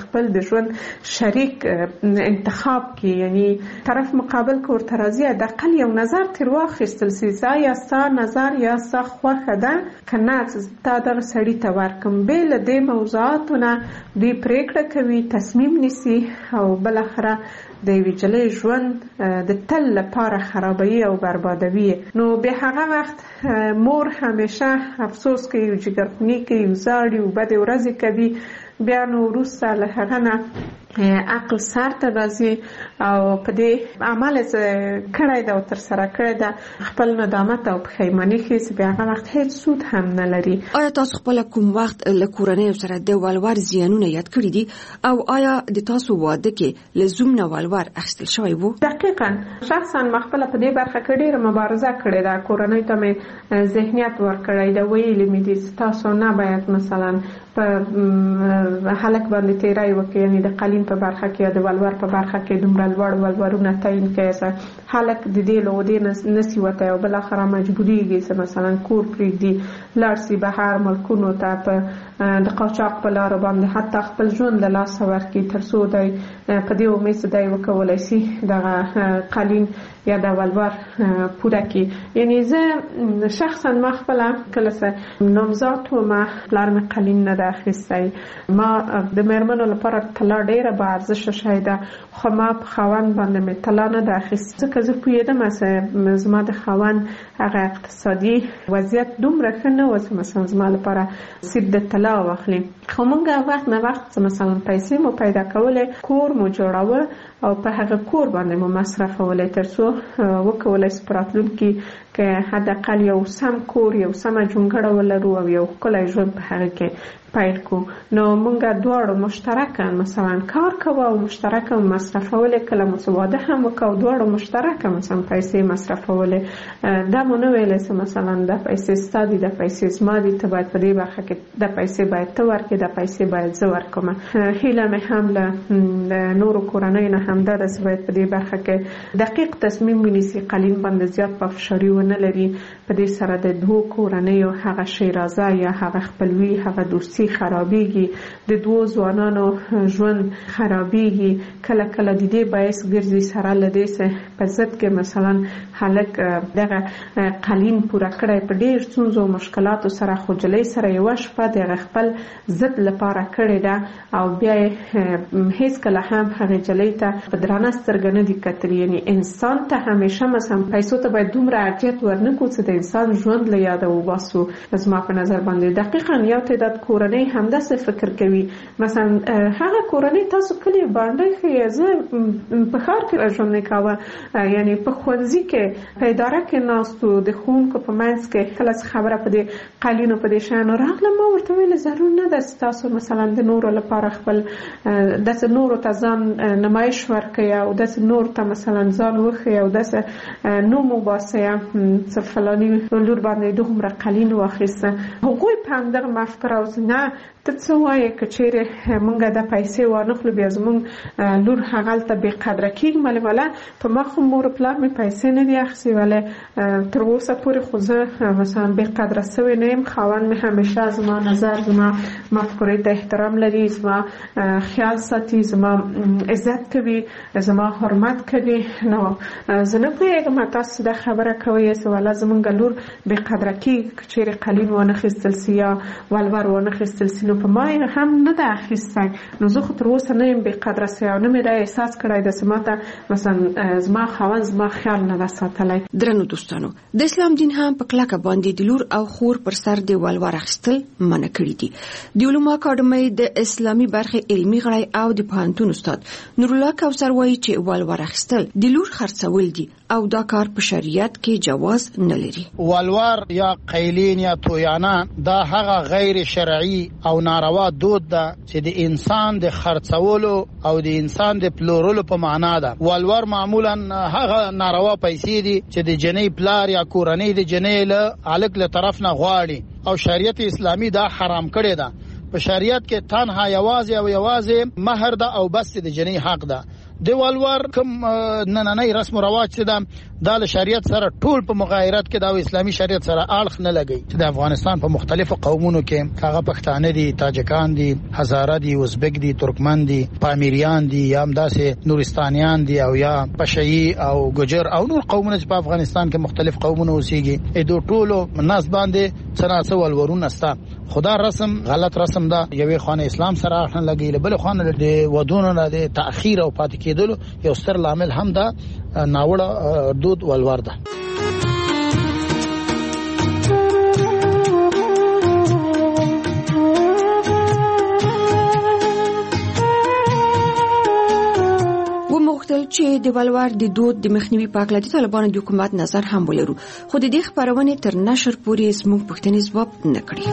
خپل د ژوند شریک انتخاب کې، یعنی طرف مقابل کو ورته راځي د اقل یو نظر تر واخیستل سي یا ستا نظر یا ستا خوښه ده که نه تا دغه سړي ته ورکم. بې له دې موضوعاتونه دوی پرېکړه کوي، تصمیم نیسي او بالاخره د یوې نجلۍ ژوند د تل لپاره خرابوي او بربادوي. نو بیا هغه وخت مور همیشه افسوس کوي او جګرخوني کوي او زاړي او بدې ورځې کوي. بیا نو وروسته له هغه نه عقل سر ته راځي او په دې عمل کړی ده او ترسره کړی ده، خپل ندامت او پښیماني ښیي، بیا هغه وخت هیڅ سود هم نه لري. آیا تاسو خپله کوم وخت له کورنیو سره د ولور زیانونه یاد کړي دي او آیا د تاسو واده کې له زوم نه ولور اخیستل شوی وو؟ دقیقا شخصا ما خپله په دې برخه کې ډېره مبارزه کړې ده. کورنۍ ته مې ذهنیت ورکړی ده، ویلي مې دي تاسو نه باید مثلا په هلک باندې تیری وکړي، یعنی د قالین په برخه کې یا د ولور په برخه کې دومره لوړ ولورونه تعیین کړي. هلک د دې له ودې نسي وتی او بالاخره مجبوریږي چې مثلا کور پرېږدي، لاړ سي بهر ملکونو ته په د قاچاق په لارو باندې، حتی خپل ژوند له لاسه ورکړي تر څو دی په دې امید چې دی وکولی سي دغه قالین یا د ولور پوره کړي. یعنی زه شخصا ما خپله کله څه نامزاد ومه، پلار مې قالین نه ده اخیستی. ما د مېرمنو لپاره طلا ډېره با ارزشه شی ده، خو ما په خاوند باندې مې طلا نه ده اخیستې، ځکه زه پوهېدم چې زما د خاوند هغه اقتصادي وضعیت دومره ښه نه و چې مثلا زما لپاره سیب د طلا واخلي. خو موږ وخت نه وخت مثلا پیسې مو پیدا کولې، کور مو جوړاوه او په هغه کور باندې مو مصرفولې تر څو وکولی سو په راتلونکي کې حداقل یو سم کور، یو سمه جونګړه ولرو او یو ښکلی ژوند په هغه کې پیل کو. نو موږ دواړو مشترکه مثلا کار کوو او مشترکه مصرفولې، کله مو څه واده هم وکړو دواړو مشترکه مثلا پیسې مصرفولې. دا مو نه ویلی چې مثلا دا پیسې ستا دي، دا پیسې زما دي، ته باید په دې برخه کې دا پیسې باید ته ورکړې، دا پیسې باید زه ورکړم. هیله مې هم له نورو کورنیو نه همدا ده چې باید په دې برخه کې دقیق تصمیم ونیسي، قالین باندې زیات پافشاري ونه لري. په دې سره د دوو کورنیو هغه شیرازه یا هغه خپلوي، هغه دوستي خرابېږي، د دوو ځوانانو ژوند خرابېږي. کله کله د دې باعث ګرځي سره له دې چې په ضد کې مثلا هلک دغه قالین پوره کړی په ډېر ستونزو او مشکلاتو سره، خو نجلۍ سره یوه شپه د خپل ضد لپاره کړې ده او بیا یې هېڅکله هم هغې نجلۍ ته په درانه سترګه نه دي کتلي. یعنی انسان ته همیشه مثلا پیسو ته باید دومره ارجحیت ورنکړو چې د انسان ژوند له یاده وباسو. زما په نظر باندې دقیقا یو تعداد کورنۍ همداسې فکر کوي. مثلا هغه کورنۍ تاسو کلی باندې ښیي، زه په ښار کې ژوند نه کوه، یعنی په ښوونځي کې په اداره کې ناستو د ښوونکو په منځ کې کله څه خبره په دې قالینو په دې شیانو راغله، ما ورته ویلې ضرور نه ده چې تاسو مثلا د نورو لپاره خپل داسې نورو ته ځان نمایش ورکړئ او داسې نورو ته مثلا ځان وښیئ او داسې نوم وباسئ چې فلاني لور باندې دومره قالین واخیسته. هغوی په همدغه مفکوره اوس نه ته څه وایې که چیرې موږ دا پیسې وانخلو بیا زموږ لور هغلته بې قدره کېږي. مالې په ما خو مور پلار مې پیسې نه دي اخیستې، ولې تر اوسه پورې خو زه مثلا بې قدره سوې نه یم. خاوند مې همیشه زما نظر، زما مفکورې ته احترام لري، زما خیال ساتي، زما عزت کوي، زما حرمت کوي. نو زه نه پوهېږم تاسو دا خبره کوئ چې والا زموږ لور بې قدره کېږي که چیرې قالین وانخیستل سي یا ولور وانخیستل سي. نو په ما هم نه ده اخیستی. نو زه خو تر اوسه نه یم بې قدره سوی او نه مې دا احساس کړی ده چې ما ته مثلا زما خاوند زما خیال نه ده ساتلی. درنو دوستانو، د اسلام دین هم په کلکه باندې د لور او خور پر سر د ولور اخیستل منع کړي دي. د علومو اکاډمۍ د اسلامي برخې علمي غړی او د پوهنتون استاد نورالله کوثر وایي چې ولور اخیستل د لور خرڅول دي او دا کار په شریعت کې جواز نه لري. ولور یا قیلین یا تویانه دا هغه غیر شرعي او ناروا دود ده چې د انسان د خرڅولو او د انسان د پلورلو په معنا ده. ولور معمولا هغه ناروا پیسې دي چې د جنۍ پلار یا کورنۍ د جنۍ له هلک له طرف نه غواړي او شریعت اسلامي دا حرام کړی ده. په شریعت کې تنها یوازې او یوازې مهر ده او بس د جنۍ حق ده. د والوار کوم نننۍ رسم او رواج چې دا د شریعت سره ټول په مغایرت کې د اسلامي شریعت سره اړخ نه لګي چې د افغانستان په مختلفو قومونو کې هغه پښتانه دي، تاجکان دي، هزاره دي، ازبک دي، ترکمن دي، پامیریان دي، یا همداسې نورستانیان دي او یا پشهي او ګجر او نور قومونه چې په افغانستان کې مختلف قومونه اوسېږي. دوی ټول ناس باندې څنګه ولورونه ستا خدا رسم غلط رسم دا یوې خانه اسلام سره اړه لګي، بل خانه د ودونو نه د تاخير او پاتې کېدلو یو ستر لامل هم دا ناوړه دود ولور ده. چې د والوار د دود د مخنیوي په اړه د طالبانو د حکومت نظر هم ولرو، خو د دې خبرونه تر نشر پورې زموږ پښتني ځواب نه کړی.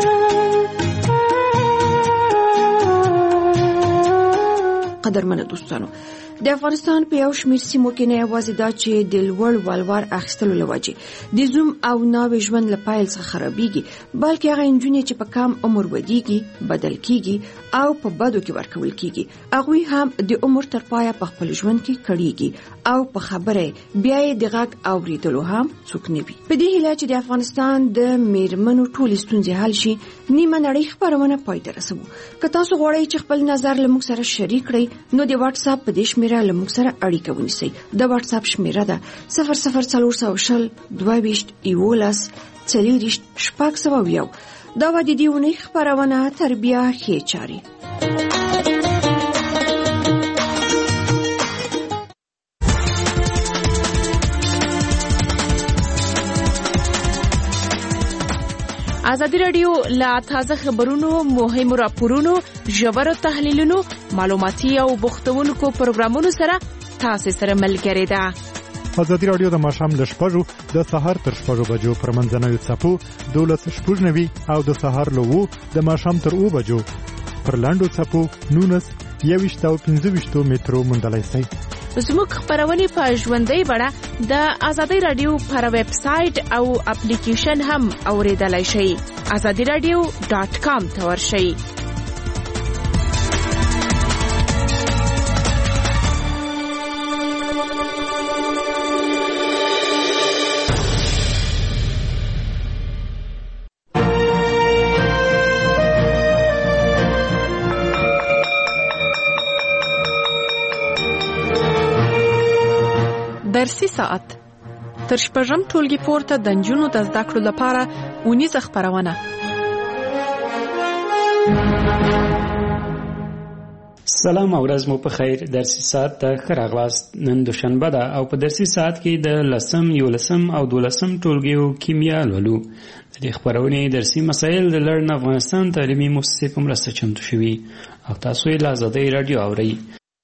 قدرمنو دوستانو، د افغانستان په یو شمېر سیمو کې نه یوازې دا چې د لوړ والوار اخیستلو لوجې د زوم او ناوې ژوند له پیل څخه خرابېږي، بلکې هغه نجونې چې په کم عمر ودیږي، بدل کیږي او په بدو کې ورکول کیږي، هغوی هم د عمر تر پایه په خپل ژوند کې کړيږي او په خبره بیا یې د غږ اوریدلو هم څوک نه وي. په دې هیله چې د افغانستان د میرمنو ټولې ستونزې حل شي، نیمه نړۍ خبرونه پای ته رسوو. که تاسو غواړئ چې خپل نظر له موږ سره شریک کړئ، نو د واتس اپ په دې شمیره له موږ سره اړیکه ونیسئ. د واتس اپ شمیره ده 00420 22 11 40 601. دا و د دې ونې خبرونه تربیه ښې چاري. ازادي رادیو لا تازه خبرونو، مهمو راپورونو، ژورو تحلیلونو، معلوماتي او بوختونکو پروګرامونو سره تاسو سره ملګری ده. ازادي رادیو د ماښام له 6 د سهار تر 6 بجو پر منځنوي څپو 12:90 او د سهار له 2 د ماښام تر 2 بجو پر لاندو څپو 19 21 او 25 مترو مندلای سي. زموږ خبرونه په ژوندۍ بڼه د ازادي رادیو پر ویب سټ او اپلیکیشن هم اوریدلای شئ. azadiradio.com ته ورشئ. درسي ساعت تر شپږم ټولګي پورته د نجونو د زده کړو لپاره اونیزه خبرونه. سلام او ورځ مو په خیر. درسي ساعت ته ښه راغلاست. نن دوشنبه ده او په درسي ساعت کې د 10 11 او 12 ټولګیو کیمیا لولو. د دې خبرونې درسي مسایل د لړن افغانستان تعلیمي مؤسسې په مرسته چمتو شوي او تاسو یې له ازادي رادیو اورئ.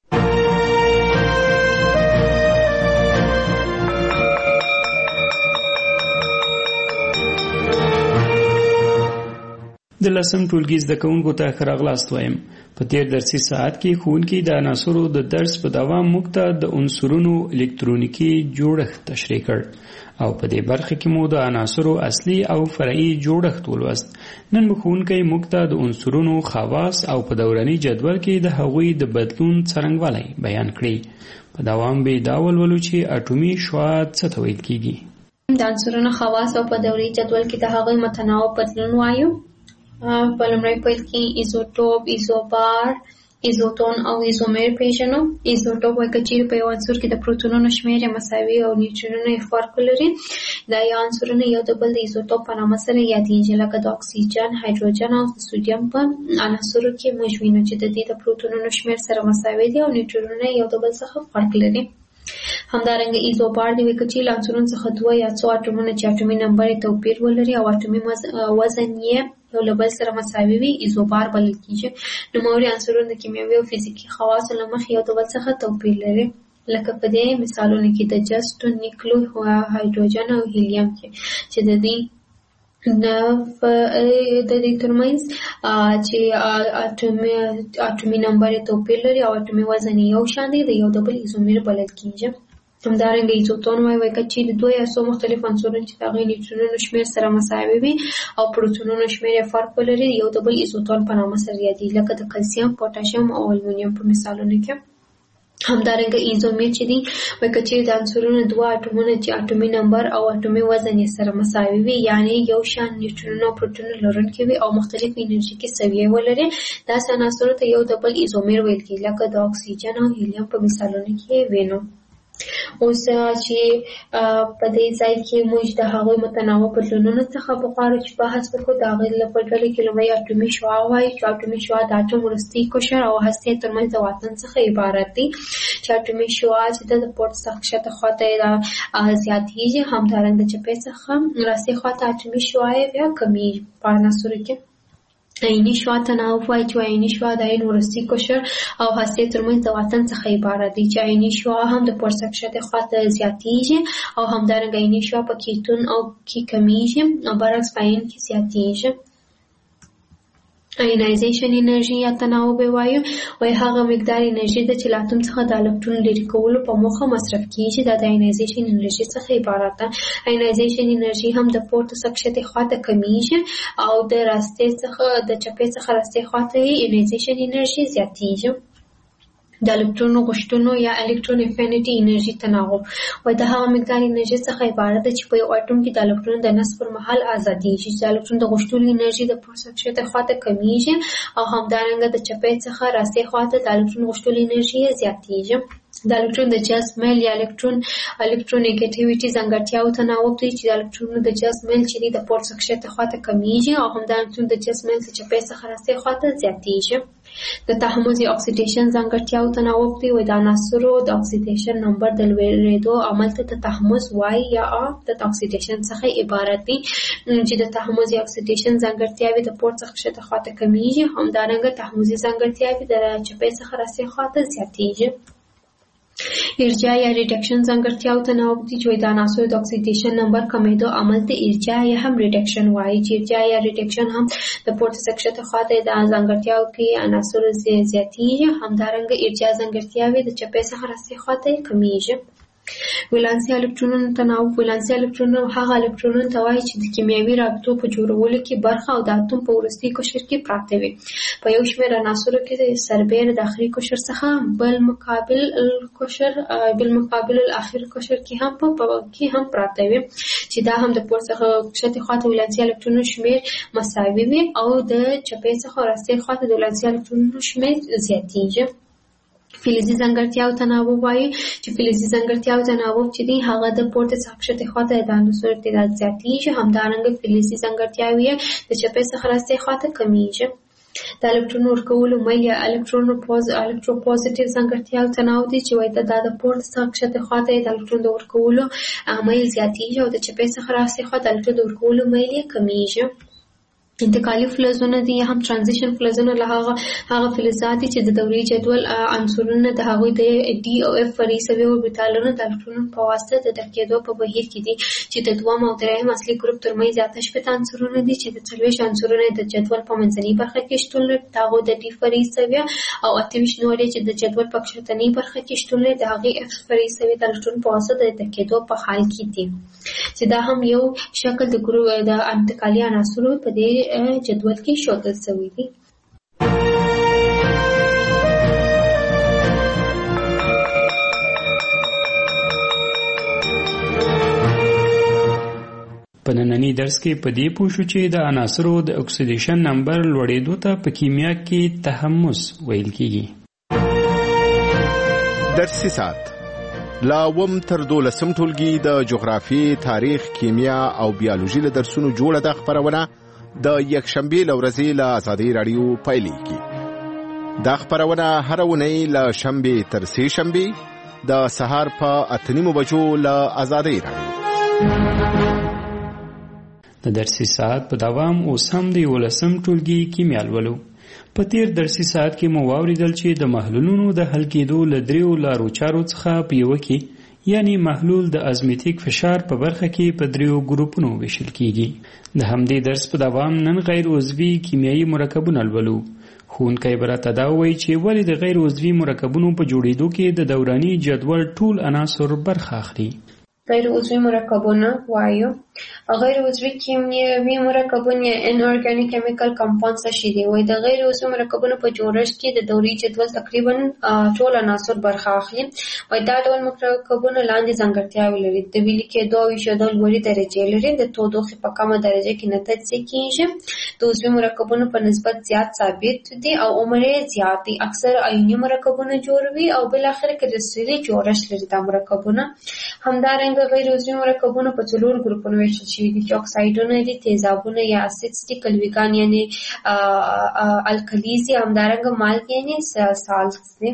د لسم ټولګي زده کوونکو ته ښه راغلاست وایم. په تیر درسي ساعت کې ښوونکي د عناصرو د درس په دوام موږ ته د عنصرونو الکترونیکي جوړښت تشریح کړ او په دې برخه کې مو د عناصرو اصلي او فرعي جوړښت ولوست. نن ښوونکی موږ ته د عنصرونو خواص او په دوراني جدول کې د هغوی د بدلون څرنګوالی بیان کړي. په دوام به دا ولولو چې اټومي شعاع څه ته ویل کیږي. د عنصرونو خواص او په دوري جدول کې د هغوی متناوب بدلون وایو. په لومړی پیل کې ایزوټوپ، ایزوبار، ایزوتون او ایزومر پیژنو. ایزوټوپ وایي که چیرې په یو عنصر کې د پروتونونو شمېر یې مساوي او نیوټرونونه یې فرق لري، دا یو عنصرونه یو د بل د ایزوټوپ په نامه سره یادېږي، لکه د اکسیجن، هایدروجن او د سودیم په عناصرو کې موږ وینو چې د دې د پروتونونو شمېر سره مساوي دي او نیوټرونونه یو د بل څخه فرق لري. همدارنګه ایزوبار دی وایي که چیرې له عنصرونو څخه 2 یا 3 اټومونه چې اټومي نمبر یې توپیر ولري او اټومي وزن یې یو له بل سره مساوي وي، ایزوبار بلل کیږي. نوموړي عنصرونه د کیمیاوي او فزیکي خواصو له مخې یو د بل څخه توپیر لري، لکه په دې مثالونو کې د جست، نیکلو، هایدروجن او هیلیم کې چې د دې ترمنځ چې اټومي نمبر توپیر لري او اټومي وزن یو شان دی، د یو د بل ایزومر بلل کیږي. همدارنګه ایزوتون وایي که چیرې 2 یا 3 مختلف عنصرونه چې د هغوی نیوټرونونو شمېر سره مساوي وي او پروتونونو شمېر یې فرق ولري، یو د بل ایزوتون په نامه سره یادېږي، لکه د کلسیم، پوټاشیم او المونیم په مثالونو کې. همدارنګه ایزومیر چې دی وایي که چیرې د عنصرونو دوه اټومونه چې اټومي نمبر او اټومي وزن یې سره مساوي وي یعنې یو شان نیوټرونونه او پروټونونه لرونکي وي او مختلف انرژیکي سویې ولري داسې عناصرو ته یو د بل ایزومیر ویل کېږي لکه د اکسیجن او هیلیم په مثالونو کې وینو. اوس چې په دې ځای کې موږ د هغوی متنوع بدلونونو څخه بغواړو چې بحث وکړو د هغې په ډله کې لومړی اټومي شعاع وایي چې اټومي شعاع د اټوم وروستی قشر او هستې ترمنځ د واټن څخه عبارت دی چې اټومي شعاع چې د پورته څخه ښکته خواته زیاتېږي همدارنګه د چپې څخه راستې خواته اټومي شعاع یې بیا کمیږي. په عناصرو کې عیني شعاع تناوب وایي چې عیني شعاع د عین وروستی قشر او هستې ترمنځ د واټن څخه عبارت دی چې عیني شعاع هم د پورته څخه ښکته خواته زیاتېږي او همدارنګه عیني شعاع په کیتون او کې کمیږي او برعکس په عین کې زیاتېږي. آینایزیشن انرژي یا تناوب وایو وایي هغه مقدار انرژي ده چې له اتوم څخه د الکترون لرې کولو په موخه مصرف کیږي دا د آینایزیشن انرژي څخه عبارت ده. آینایزیشن انرژي هم د پورته څخه ښکته خواته کمیږي او د راستې څخه د چپې څخه راستې خواته یې آینایزیشن انرژي زیاتېږي. د الکترون غوښتنو یا الکترون افینټي انرژي تناوب وایي د هغه مقدار انرژي څخه عبارت ده چې په یو اټوم کې د الکترون د نصب پر مهال ازادېږي چې د الکترون د غوښتلو انرژي د پورته څخه ښکته خواته کمیږي او همدارنګه د چپې څخه راستې خواته د الکترون غوښتلو انرژي زیاتېږي. د الکترون د جذب میل یا الکترونیګیټیویټي ځانګړتیاو تناوب دی چې د الکترونونو د جذب میل چې دی د پورته څخه ښکته خواته کمیږي او همدارنګه د جذب میل د چپې څخه راستې خواته زیاتېږي. د تحمض یا اکسیډیشن ځانګړتیاو تناوب دی وایي د عناصرو د اکسیډیشن نمبر د لوړېدو عمل ته تحمض وایي یا د اکسیډیشن څخه عبارت دی چې د تحمض یا اکسیډیشن ځانګړتیاوې د پورته څخه ښکته خواته کمیږي همدارنګه تحمضي ځانګړتیاوې د چپې څخه راستې خواته زیاتېږي. ارجاع یا ریډکشن ځانګړتیاو تناوب دي چې د عناصرو د اکسیډیشن نمبر کمیدو عمل ته ارجاع یا هم ریډکشن وایي چې ارجاع یا ریډکشن هم د پورته څخه ښکته خواته د ځانګړتیاو کې عناصرو زیاتېږي همدارنګه ارجاع ځانګړتیاوې د چپې څخه راستې خواته کمیږي. ولانسي الکترونونو تناوب ولانسي الکترونونه هغه الکترونونه ته وایي چې د کیمیاوي رابطو په جوړولو کې برخه او د اتوم په وروستي قشر کې پراته وي. په یو شمېر عناصرو کې د سربېره د آخري قشر څخه بل مقابل الاخر قشر کې هم پراته وي چې دا هم د پورته څخه ښکته خواته ولانسي الکترونونو شمېر مساوي وي او د چپې څخه راستې خواته د ولانسي الکترونونو شمېر زیاتېږي. فلزي ځانګړتیاو تناوب وایي چې فلزي ځانګړتیاو تناوب چې دی هغه د پورته څخه ښکته خواته د عناصرو تعداد زیاتېږي همدارنګه فلزي ځانګړتیاوې د چپې څخه راستې خواته کمیږي. د الکترون ورکولو میل یا الکتروپوزیټیو ځانګړتیاو تناوب دی چې وایي دا د پورته څخه ښکته خواته د الکترون د ورکولو میل زیاتېږي او د چپې څخه راستې خواته د الکترون د ورکولو میل یې کمیږي. انتقالي فلزونه دي یا هم ترانزیشن فلزونه له هغه فلزات دي چې د دورې جدول عنصرونه د هغوی د ډي او اف فرعي سوي اوربیتالونو د الکترونونو په واسطه د ډکېدو په بهیر کې دي چې د دویم او درېیم اصلي ګروپ ترمنځ اته شپېته عنصرونه دي چې د 40 عنصرونه د جدول په منځنۍ برخه کې شتون لري د هغوی د ډي فرعي سوي او 28 نورې چې د جدول په کښتنۍ برخه کې شتون لري د هغې اف فرعي سوي د الکترون په واسطه د ډکېدو په حال کې دي چې دا هم یو شکل د ګروپ د انتقالي عناصرو په دې جدول کې ښودل شوی دی. په نننی درس کې په دې پوه شو چې د عناصرو د اکسیډیشن نمبر لوړېدو ته په کیمیا کې تحمض ویل کېږي. درسي ساعت لا وم تر 12 ټولګي د جغرافي، تاریخ، کیمیا او بیولوژي له درسونو جوړه د خبرونه د یکشنبه لورځي له آزادۍ رادیو پایلیږي. دا خبرونه هر ونی له شنبه تر سه شنبه د سهار په 8:30 بجو له آزادۍ رادیو. د درسي ساعت په دوام اوس هم د 11 ټولګي کیمیا لولو. په تیر درسي ساعت کې مو واوریدل چې د محلولونو د حل کېدو له دریو لارو چارو څخه په یو کې یعنی محلول د ازمیتیک فشار په برخه کې په دریو ګروپونو ویشل کیږي. د همدې درس په دوام نن غیر عضوي کیمیاوي مرکبونه لولو. ښوونکی به راته دا وایي چې ولې د غیر عضوي مرکبونو په جوړېدو کې د دوراني جدول ټول عناصر برخه اخلي. غیر عضوي مرکبونه وایو غیر عضوي کیمیاوي مرکبونه یا ان اورګانیک کیمیکل کمپاونډز څه شي دي؟ وایي د غیر عضوي مرکبونو په جوړښت کې د دوري جدول تقریبا ټول عناصر برخه اخلي. وایي دا ډول مرکبونه لاندې ځانګړتیاوې لري: د ویلي کېدو او ایښودو لوړې درجې لري، د تودوخې په کمه درجه کې نه تجزیه کېږي، د عضوي مرکبونو په نسبت زیات ثابت دي او عمر یې زیات دی، اکثر آیوني مرکبونه جوړوي او بالاخره کرستلي جوړښت لري دا مرکبونه. همدارنګه غیر عضوي مرکبونه په څلور ګروپونو ویشل شوي دي چې اکسایډونه دي، تیزابونه یا اسیدز دي، کلویګان یعنی الکلیز دي، همدارنګه مالګې یعنی سالټس دي.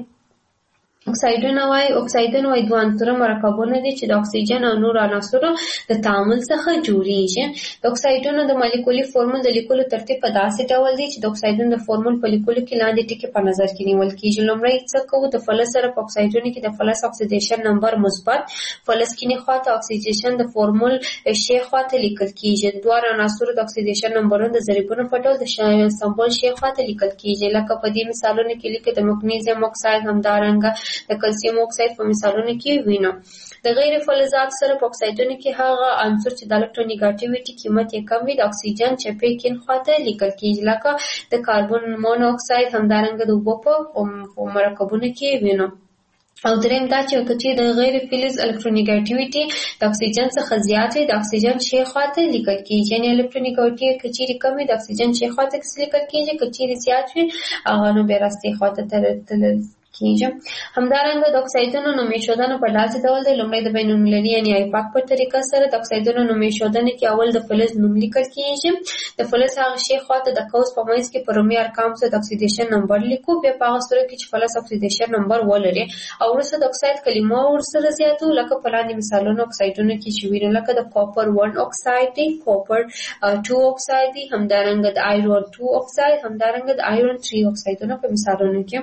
اکسایډونه وایي دوه عنصره مرکبونه دي چې د اکسیجن او نور عناصرو د تعامل څخه جوړیږي. د اکسایډونو د مالیکولي فورمول د لیکلو ترتیب په داسې ډول دی چې د اکسایډونو د فورمول په لیکلو کې لاندې ټکي په نظر کې نیول کېږي. لومړی څه کوو؟ د فلز سره په اکسایډونو کې د فلز اکسیدیشن نمبر مثبت، فلز کینی خواته اکسیدیشن د فورمول شی خواته لیکل کېږي. د دوه عناصرو د اکسیدیشن نمبرونه د ضریبونو په ډول د سمبول شی خواته لیکل کېږي، لکه په دې مثالونو کې لیکي د مګنیزیم اکساید، همدارنګه د کلسیم اکساید په مثالونو کې وینو. د غیر فلزات سره په اکسایډونو کې هغه عنصر چې د الکترونیګاټیویټي قیمت یې کم وي د اکسیجن چپې کین خواته لیکل کېږي، لکه د کاربن مونو اکساید، همدارنګه د اوبو په مرکبونو کې وینو. او دریم دا چې کچې د غیر فلز الکترونیګاټیویټي د اکسیجن څخه زیات وي د اکسیجن شی خواته لیکل کېږي، یعنی الکترونیګاټیویټي کچې کم وي د اکسیجن شی خواته لیکل کېږي، کچې زیات وي هغه نو بیا راستي خواته تلل کېږي. همدارنګه د اکسایډونو نوم ایښودنه په داسې ډول دی: لومړی د بین المللي یعنی آیپاک په طریقه سره د اکسایډونو نوم ایښودنې کې اول د فلز نوم لیکل کېږي، د فلز هغه شی خواته د قوس په منځ کې په رومي ارقامو سره د اکسیدیشن نمبر لیکو، بیا په هغه صورت کې چې فلز اکسیدیشن نمبر ولري او وروسته د اکساید کلمه ورسره زیاتو، لکه په لاندې مثالونو اکسایډونو کې چې وینو، لکه د کاپر 1 اکساید دی، کاپر 2 اکساید دی، همدارنګه د آیرون 2 اکساید، همدارنګه د آیرون 3 اکسایډونه په مثالونو کې.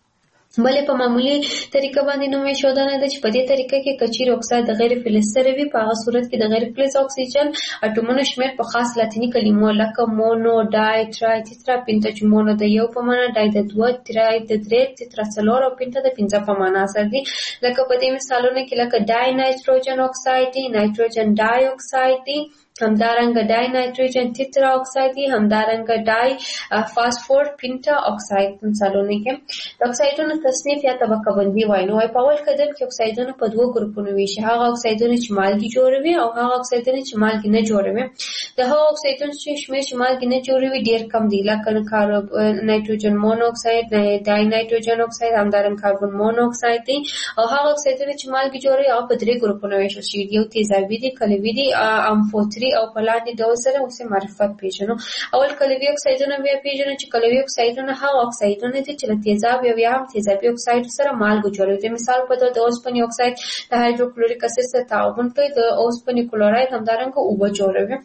بلې په معمولی طریقه باندې نوم ایښودنه ده چې په دې طریقه کې کچیر اکساید د غیر فلز سره وي، په هغه صورت کې د غیر فلز اکسیجن اټومونو شمیر په خاص لاتینی کلمو لکه مونو، ډای، ترای، تترا، پینټا چې مونو د یو په معنا، ډای د دوه، ترای د درې، تترا څلور او پینټا د پنځه په معنا سره دي. لکه په دې مثالونو کې لکه ډای نایتروجن اکساید دی، نایتروجن ډای اکساید دی، همدارنګه ډای نایتروجن تترا اکساید دی، همدارنګه ډای فاسفور پینټا اکساید مثالونه کې. د اکسایډونو تصنیف یا طبقه بندي وایي. نو په اول قدم کې اکسایډونه په دوه ګروپونو ویشي: هغه اکسایډونه چې مالګې جوړوي او هغه اکسایډونه چې مالګې نه جوړوي. د هغه اکسایډونو چې شمیر چې مالګې نه جوړوي ډیر کم دي، لکه نایتروجن مونو اکساید، ډای نایتروجن اکساید، همدارنګه کاربن مونو اکساید دی. او هغه اکسایډونه چې مالګې جوړوي هغه په درې ګروپونو ویشل شوي دي: یو تیزابي دي، کلوي دي، امفوتري او په لاندې ډول سره اوس معرفت پیژنو. اول کلوي اکسایډونه بیا پیژنو چې کلوي اکسایډونه هغه اکسایډونه دي چې له تیزاب یا هم تیزابي اکساید سره مالګه جوړوي. د مثال په توګه د اوسپنې اکساید د هایدروکلوریک اسید سره تعامل کوي، د اوسپنې کلوراید همدارنګه اوبه جوړوي.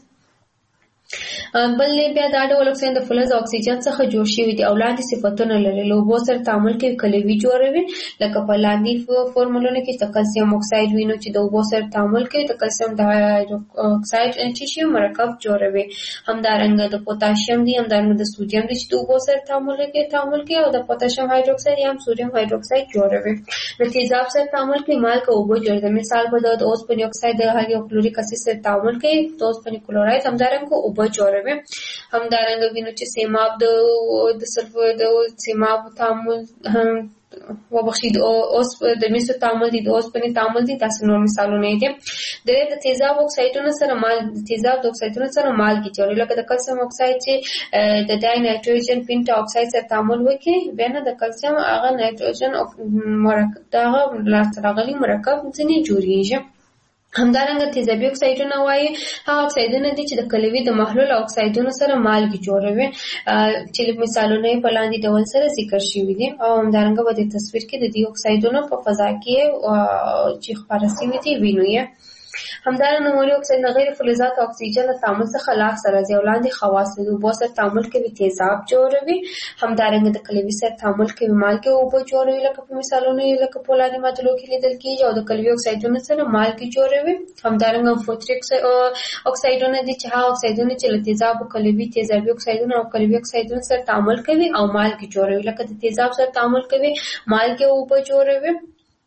بل بیا دا ډول اکساید د فلز او اکسیجن څخه جوړ شوی دی او لاندې صفتونه لري: له اوبو سره تعامل کوي، کلوي جوړوي، لکه په لاندې فورمولونو کې د کلسیم اکساید وینو چې د اوبو سره تعامل کوي، د کلسیم ډایاکساید چې شی مرکب جوړوي. همدارنګه د پوتاشیم دی، همدارنګه د سوډیم دی چې د اوبو سره تعامل کوي او د پوتاشیم هایدروکساید یا هم سوډیم هایدروکساید جوړوي. د تیزاب سره تعامل کوي، مالګه اوبه جوړوي. مثال په توګه د اوسپنې اکساید د هایدروکلوریک اسید سره تعامل کوي، د اوسپنې کلوراید همدارنګه اوبه جوړوي. همدارنګه وینو چې سیماب د سلفر د سیماب تعامل وبخښید اوس د میسو تعامل دي، د اوسپنې تعامل دي، تاسو نور مثالونه دي. د تیزاب اکسایډونو سره تیزاب د اکسایډونو سره مالګې جوړوي، لکه د کلسیم اکساید چې د ډای نایتروجن پینټا اکساید سره تعامل وکړي، بیا نه د کلسیم هغه نایتروجن مرکب دغه لاسته راغلي مرکب ځینې جوړیږي. همدارنګه تیزابي اکسایډونه وایي هغه اکسایډونه دي چې د کلوي د محلول اکسایډونو سره مالګې جوړوي، چې مثالونه یې په لاندې ډول سره ذکر شوي دي. او همدارنګه په دې تصویر کې د دې اکسایډونو په فضا کې چې خپاره شوي دي وینو یې. همدارنګه نوموړي اکساید د غیر فلزات او اکسیجن له تعامل څخه لاس راځي او لاندې خواص لري: اوبو سره تعامل کوي، تیزاب جوړوي، همدارنګه د کلوي سره تعامل کوي، مالګې او اوبه جوړوي، لکه په مثالونو لکه په لاندې ماتلو کې لیدل کېږي، او د کلوي اکسایډونو سره مالګې جوړوي. همدارنګه امفوتریک اکسایډونه دي چې هغه اکسایډونه چې له تیزاب او کلوي، تیزابي اکسایډونه او کلوي اکسایډونو سره تعامل کوي او مالګې جوړوي، لکه د تیزاب سره تعامل کوي، مالګې او اوبه جوړوي.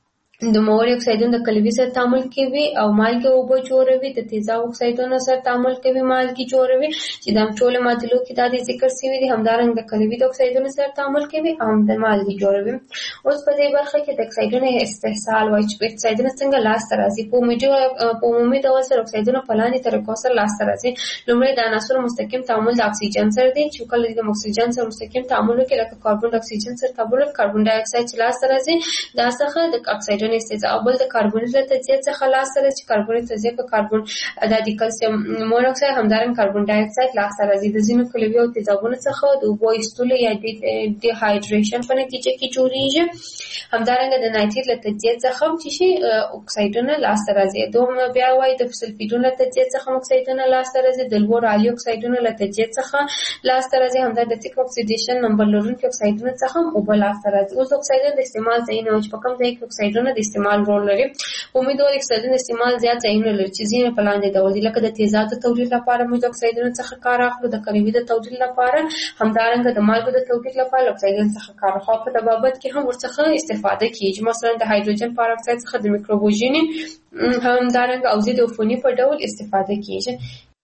د موري اکسایدونه د کلوي سره تعامل کوي او مالګه اوبه جوړوي، د تیزاب اکسایدونه سره تعامل کوي مالګه جوړوي چې د ټول معادلو کې دا د ذکر شوی دي. همدارنګه د کلوي د اکسایدونه سره تعامل کوي او د مالګه جوړوي. اوس په دې برخه کې د اکسایدونو استحصال وایي چې اکسایدونه څنګه لاسته راځي. په عمومي ډول سره اکسایدونه په لاندې طریقو سره لاسته راځي. لومړی د عناصرو مستقیم تعامل د اکسیجن سره دی چې کله د اکسیجن سره مستقیم تعامل وکړي لکه کاربن د اکسیجن سره تعامل وکړي کاربن ډای اکساید چې لاسته راځي دا څخه د اکسایدونو استحصال بل د کاربن له تجزیه څخه لاسته راځي چې کاربن تجزیه په کاربن د کلسیم مونوکساید همدارنګه کاربن ډای اکساید لاسته راځي. د ځینو کلوي او تیزابونو څخه د اوبو ایستلو یا د هایدریشن په نتیجه کې جوړیږي. همدارنګه د نایتریت له تجزیه څخه چې شي اکسایدونه لاسته راځي. دوهم بیا وایي د سلفیدونو له تجزیه څخه اکسایدونه لاسته راځي. د لوړ عالي اکسایدونو له تجزیه څخه لاسته راځي. همدارنګه د تیک اکسیډیشن نمبر لرونکي اکسایدونو څخه اوبه لاسته راځي. اوس اکسایدونه د استعمال ځایونه چې په کوم ځای کې اکسایدونه د استعمال رول لري. امیدوار اکسایدونه استعمال زیات ځایونه لري چې ځینې په لاندې ډول دي لکه د تیزاب د تولید لپاره موږ د اکسایدونو څخه کار اخلو، د کلوي د تولید لپاره، همدارنګه د مالګو د تولید لپاره اکسایدونو څخه کار اخلو. په طبابت کې هم ورڅخه استفاده کیږي، مثلا د هایدروجن پر اکساید څخه د میکروبوژنې همدارنګه او ضد عفوني په ډول استفاده کیږي.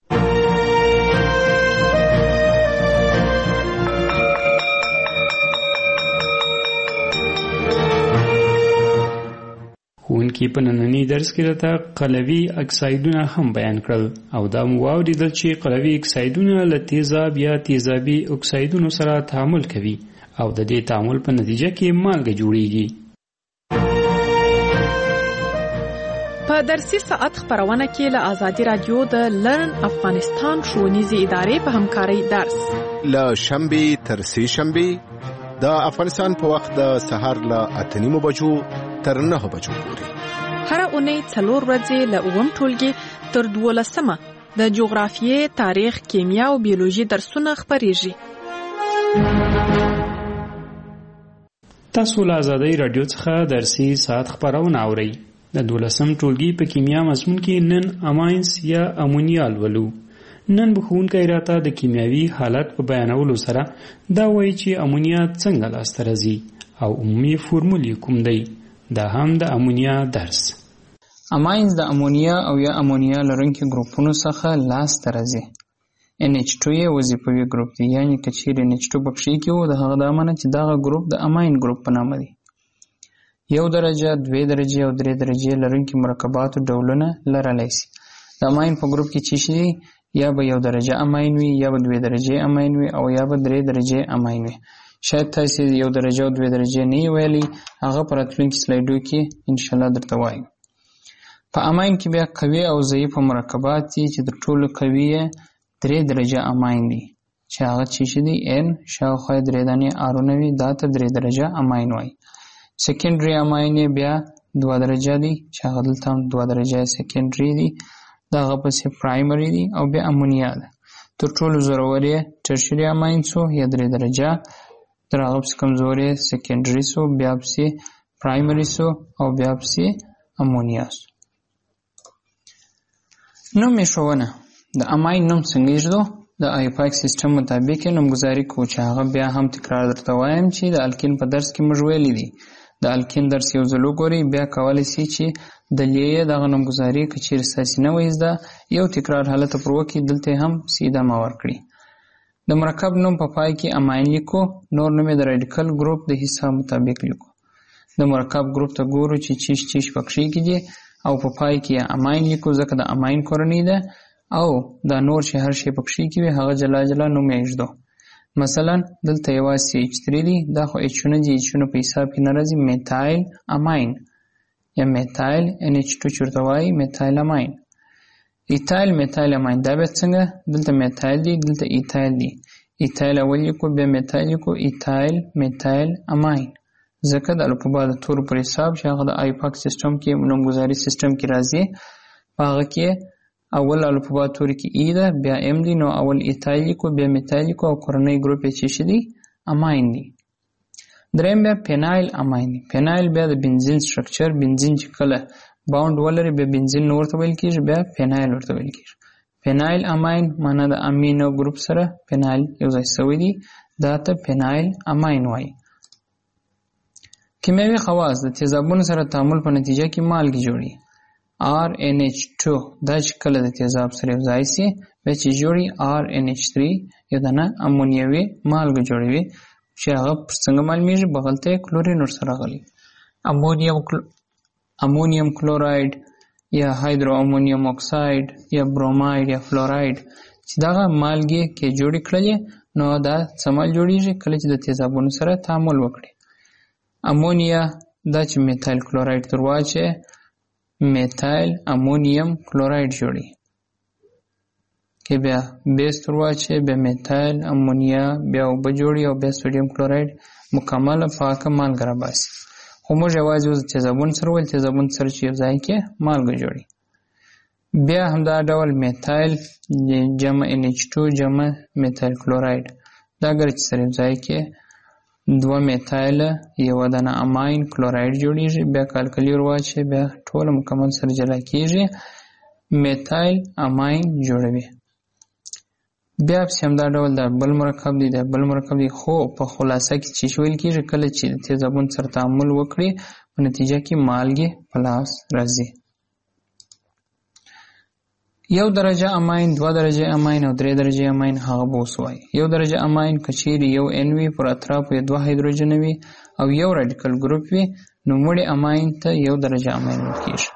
ښوونکي په ننني درس کې راته قلوي اکسایدونه هم بیان کړل او دا مو واورېدل چې قلوي اکسایدونه له تیزاب یا تیزابي اکسایدونو سره تعامل کوي او د دې تعامل په نتیجه کې مالګه جوړیږي. په درسي ساعت خبرونه کې له آزادي رادیو د لرن افغانستان ښوونیزې ادارې په همکارۍ درس له شنبې تر سې شنبې د افغانستان په وخت د سهار له 8:30 بجو تر 9 بجو پورې هر اونۍ 4 ورځې له 9 ټولګي تر 12 د جغرافیې، تاریخ، کیمیا او بیولوژي درسونه خبرېږي. تاسو له آزادۍ رادیو څخه درسي ساعت خبرونه اورئ. د 12 ټولګي په کیمیا مضمون کې نن اماینس یا امونیا لولو. نن به ښوونکی راته د کیمیاوي حالت په بیانولو سره دا وایي چې امونیا څنګه لاسته راځي او عمومي فورمول یې کوم دی. دا هم د امونیا درس. اماینز د امونیا او یا امونیا لرونکي ګروپونو څخه لاسته راځي. NH2 یې وظیفوي ګروپ دی، یعنی که چیرې NH2 پکښې کې و د هغه د امانه چې دغه ګروپ د اماین ګروپ په نامه دی. 1 درجه، 2 درجې او 3 درجې لرونکي مرکباتو ډولونه لرلی شي. د اماین په ګروپ کې چې شي یا به 1 درجه اماین وي، یا به 2 درجې اماین وي او یا به 3 درجې اماین وي. شاید تاسو 1 درجه او 2 درجې نه ویلي، هغه پر راتلونکي سلایډو کې ان شاء الله درته وایم. په اماین کې بیا قوي او ضعیف مرکبات دي چې د ټولو قوي 3 درجه اماین دي چې هغه چې دي N شاوخوا 3 دانې آرونه وي، دا ته 3 درجه اماین وایي. سیکنډري اماین بیا 2 درجه دي چې هغه دلته 2 درجه سیکنډري دي، دا هغه پسې پرایمري دي او بیا امونیا ده. تر ټولو زورور یې ټرشري اماین سو یا 3 درجه، تر هغه پسې کمزوري سیکنډري سو، بیا پسې پرایمري سو او بیا پسې امونیا سو. نوم یې ښوونه د اماین نوم څنګه ایږدو؟ د آیوپاک سیستم مطابق نومګذاري کوو چې هغه بیا هم تکرار درته وایم چې د الکین په درس کې موږ ویلي دي. د الکین درس یو ځل وګورئ، بیا کولی شئ چې د لیې دغه نومګذاري که چیرې ستاسې نه وي زده یو تکرار حالت پر وکړي، دلته هم سیده ما ورکړي. د مرکب نوم په پای کې اماین لیکو، نور نوم یې د راډیکل ګروپ د حساب مطابق لیکو. د مرکب ګروپ ته ګورو چې چیش پکښې کې دي او په پای کې اماین لیکو ځکه د اماین کورنۍ ده، او دا نور چې هر شی پکښې کې وي هغه جلا جلا نوم یې ایږدو. مثلا دلته یوازې H3 دی، دا خو H1 دي، H1 په حساب کې نه راځي. میتایل اماین یا میتایل NH2 چورته وایي میتایل اماین. ایتایل میتایل اماین دا بیا څنګه؟ دلته میتایل دی، دلته ایتایل دی. ایتایل اول لیکو، بیا میتایل لیکو، ایتایل میتایل اماین. ځکه د الفبا د تورو پر حساب چې هغه د آیوپاک سیستم کې نومګذاري سیستم کې راځي، په هغه کې اول الفبا توري کې ای ده، بیا ام دی، نو اول ایتایل لیکو، بیا میتایل لیکو او کورنۍ ګروپ یې چې دی اماین دی. دریم بیا پینایل اماین دی. پینایل بیا د بنزین سټرکچر، بنزین چې کله باوند ولري بیا بنزین نو ورته ویل کېږي، بیا پینایل ورته ویل کېږي. پینایل اماین معنا د امینو ګروپ سره پینایل یو ځای شوی دی، دا ته پینایل اماین وایي. کیمیاوي خواص د تیزابونو سره تعامل په نتیجه کې مالګې جوړي. RNH2 دا چې کله د تیزاب سره یو ځای سي بیا چې جوړي RNH3 یو دانه امونیوي مالګه جوړوي چې هغه څنګه معلومیږي بغل ته کلورین ورسره غلي. امونیم کلوراید یا هایدرو امونیم اکساید یا بروماید یا فلوراید چې دغه مالګې کې جوړې کړلې نو دا څمال جوړیږي کله چې د تیزابونو سره تعامل وکړي. امونیا دا چې میتایل کلوراید تر واچي میتایل امونیم کلوراید جوړي کې بیا بیس تر واچي بیا میتایل امونیا بیا اوبه جوړي او بیا سوډیم کلوراید مکمل پاکه مالګه راباسي. خو موږ یوازې اوس تیزابون سره ول تیزابون سره چې یو ځای کې مالګه جوړي. بیا همدا ډول میتایل جمع NH2 جمع میتایل کلوراید دا اگر چې سره یو ځای کې دوه میتایل یو دانه اماین کلوراید جوړیږي بیا کالکلی ور واچي بیا ټول مکمل سره جلا کیږي میتایل اماین جوړوي. بیا همدا ډول د بل مرکب دی خو په خلاصه کې چې ویل کیږي کله چې تیزابون سره تعامل وکړي په نتیجه کې مالګې په لاس راځي. 1 درجه اماین 2 درجه اماین او 3 درجه اماین هغه بوسوي. 1 درجه اماین کچيري یو ان وی پر اطرافو 2 هایدروجن وي او یو رادیکل ګروپ وي نو مړي اماین ته 1 درجه اماین ورکیږي.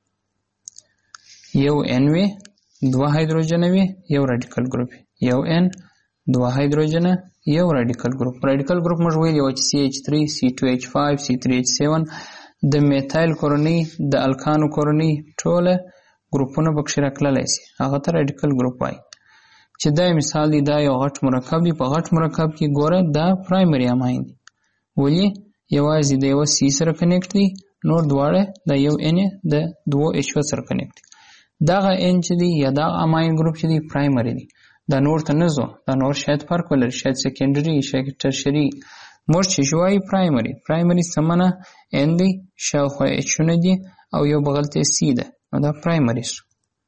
یو ان وی 2 هایدروجن وي یو رادیکل ګروپ یو ان 2 هایدروجن یو رادیکل ګروپ. رادیکل ګروپ موږ ویل یو CH3 C2H5 C3H7 د میتایل کورنۍ د الکانو کورنۍ ټوله ګروپونه پکې راکړلای شي هغه ته رادیکل ګروپ وایي. چې دا مثال دی دا یو غټ مرکب دی په غټ مرکب کې ګوره دا پرایمري اماین دی ولی یوازې د یو سی سره کنیکټ دی نور دواړه د یو ان د 2H سره کنیکټ دی. دغه ان چې دی یا دا اماین ګروپ چې دی پرایمري دی دا نور ته نه زو دا نور شاید فرق ولري شاید سیکنډري شاید ټرشري موږ چې شوای پرایمري سمنه ان دی شاوخوا اچ نه دی او یو بغل ته سی ده دا پرایمری شو.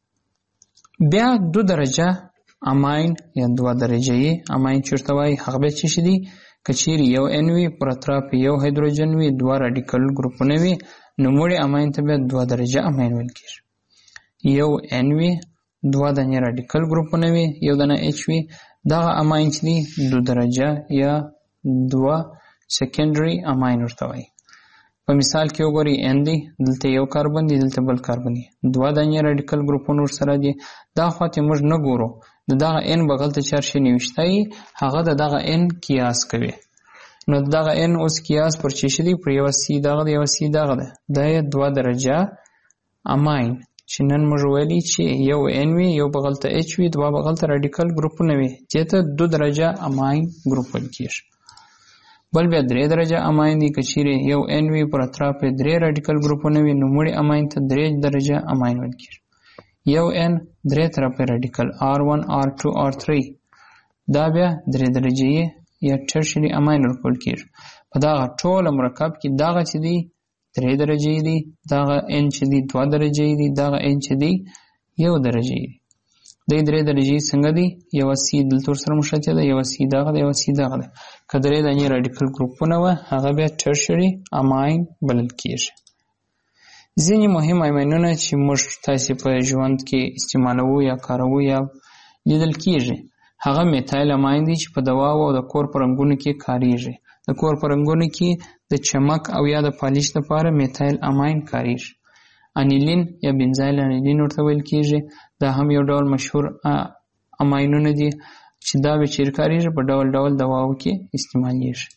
بیا 2 درجه اماین یا 2 درجه اماین چرته وای هغه به چی شدي کچيري یو ان وی پر اطراف یو هایدروجن وی 2 رادیکل ګروپونه وی نو مړي اماین ته به 2 درجه اماین ویل کیږي. یو ان وی 2 دانه رادیکل ګروپونه وی یو دانه اچ وی دا اماین چې دي 2 درجه یا 2 سیکنډري اماین ورته وای. په مثال کې وګورئ ان دی دلته یو کاربن دی دلته بل کاربن دی 2 دانې رادیکل ګروپونه ورسره دي دا خواته موږ نه ګورو دغه ان بغل ته چارشي نوشتای هغه دغه ان قیاس کوي نو دغه ان اوس قیاس پر چی شدي پر یو سی دغه ده د 2 درجه اماین چې نن موږ ویلي چې یو ان وی یو بغل ته اچ وی 2 بغل ته رادیکل ګروپونه وي چې ته 2 درجه اماین ګروپ کیږي. بل بیا 3 درجه اماین دی کچيري یو ان وی پر اطراف 3 رادیکل ګروپونه وي نو مړي اماین ته 3 درجه اماین ویل کیږي. یو ان 3 طرف رادیکل R1 R2 R3 دا بیا 3 درجه یا ټرشري اماین ورکول کیږي. په دا ټول مرکب کې داغه چې دی 3 درجه دی داغه ان چې دی 2 درجه دی داغه ان چې دی 1 درجه دی. د 3 درجه څنګه دی یو سی دلته سره مشته ده یو سی داغه یو سی داغه کدرې د رادیکل ګروپونه و هغه بیا ټرشري اماین بلل کیږي. ځینې مهم اماینونه چې موږ تاسو په ژوند کې استعمالوو یا کاروو یا لیدل کیږي هغه میتایل اماین دي چې په دوا او د کور پرنګونو کې کاریږي. د کور پرنګونو کې د چمک او یا د پالیش لپاره میتایل اماین کاریږي. انیلین یا بنزایل انیلین ورته ویل کیږي دا هم یو ډول مشهور اماینونه دي چې دا به چیرکاریږي په ډول ډول دواو کې استعمالیږي.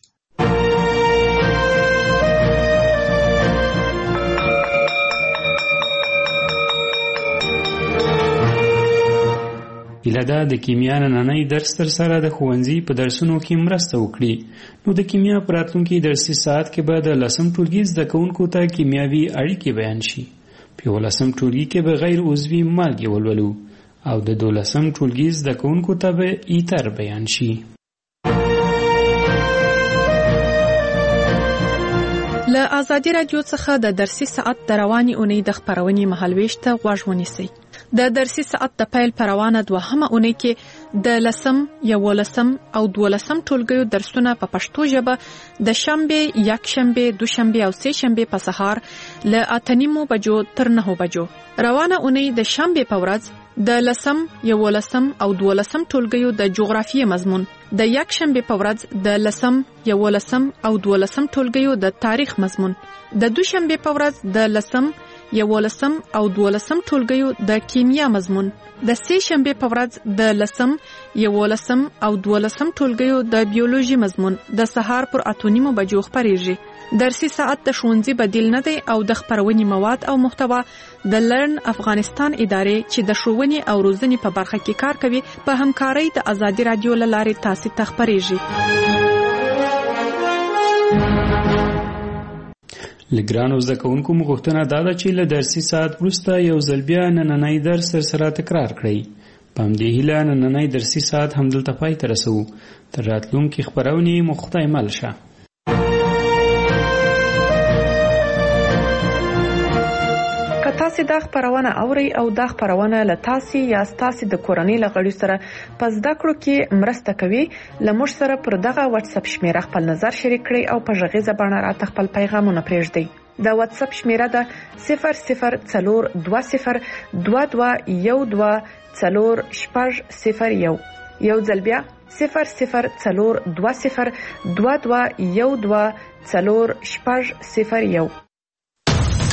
ایله دا د کیمیا نننی درس تر سره د ښوونځي په درسونو کې مرسته وکړي. نو د کیمیا په راتلونکي درسي ساعت کې به د 10م ټولګي زده کوونکو ته کیمیاوي اړیکې بیان شي. په 11م ټولګي کې به غیر عضوي مالګې ولولو او د 12م ټولګي زده کوونکو ته به ایتر بیان شي. له آزادي رادیو څخه د درسي ساعت د رواني اونۍ د خبرونې مهالويش ته غوږ ونیسئ. د درسي ساعت د پیل پروانه 2مه اونۍ کې د 10 11 او 12 ټولګیو درسونه په پښتو ژبه د شنبه، یکشنبه، دوشنبه او سه شنبه په سهار له 8:30 بجو تر 9 بجو. روانه اونۍ د شنبه په ورځ د 10 11 او 12 ټولګیو د جغرافیې مضمون، د یکشنبه په ورځ د 10 11 او 12 ټولګیو د تاریخ مضمون، د دوشنبه په ورځ د 10 11 او 12 ټولګیو د کیمیا مضمون، د سه شنبه په ورځ د 10 11 او 12 ټولګیو د بیولوژي مضمون د سهار پر 8:30 بجو خبريږي. درسي ساعت د ښوونځي بدیل نه دی او د خبرونې مواد او محتوا د لرن افغانستان ادارې چې د ښوونې او روزنې په برخه کې کار کوي په همکارۍ د ازادي رادیو لارې تاسو ته خبريږي. لګرانو زده کوونکو مغوښتنه دا ده چې له درسي ساعت وروسته یو ځل بیا نننی درس سره تکرار کړئ. په همدې هیله نننی درسي ساعت همدلته پای ته رسوو. تر راتلونکي خبرونې مو خدای مل شه. که تاسو دا خبرونه اورئ او دا خبرونه له تاسو یا تاسو د کورنۍ لغړي سره پس دا کړو کې مرسته کوي، لمر سره پر دغه واتس اپ شمیره خپل نظر شریک کړئ او په ژغیزه باندې راته خپل پیغامونه پرېږدئ. دا واتس اپ شمیره ده 004212124001. یو ځل بیا 004212124001.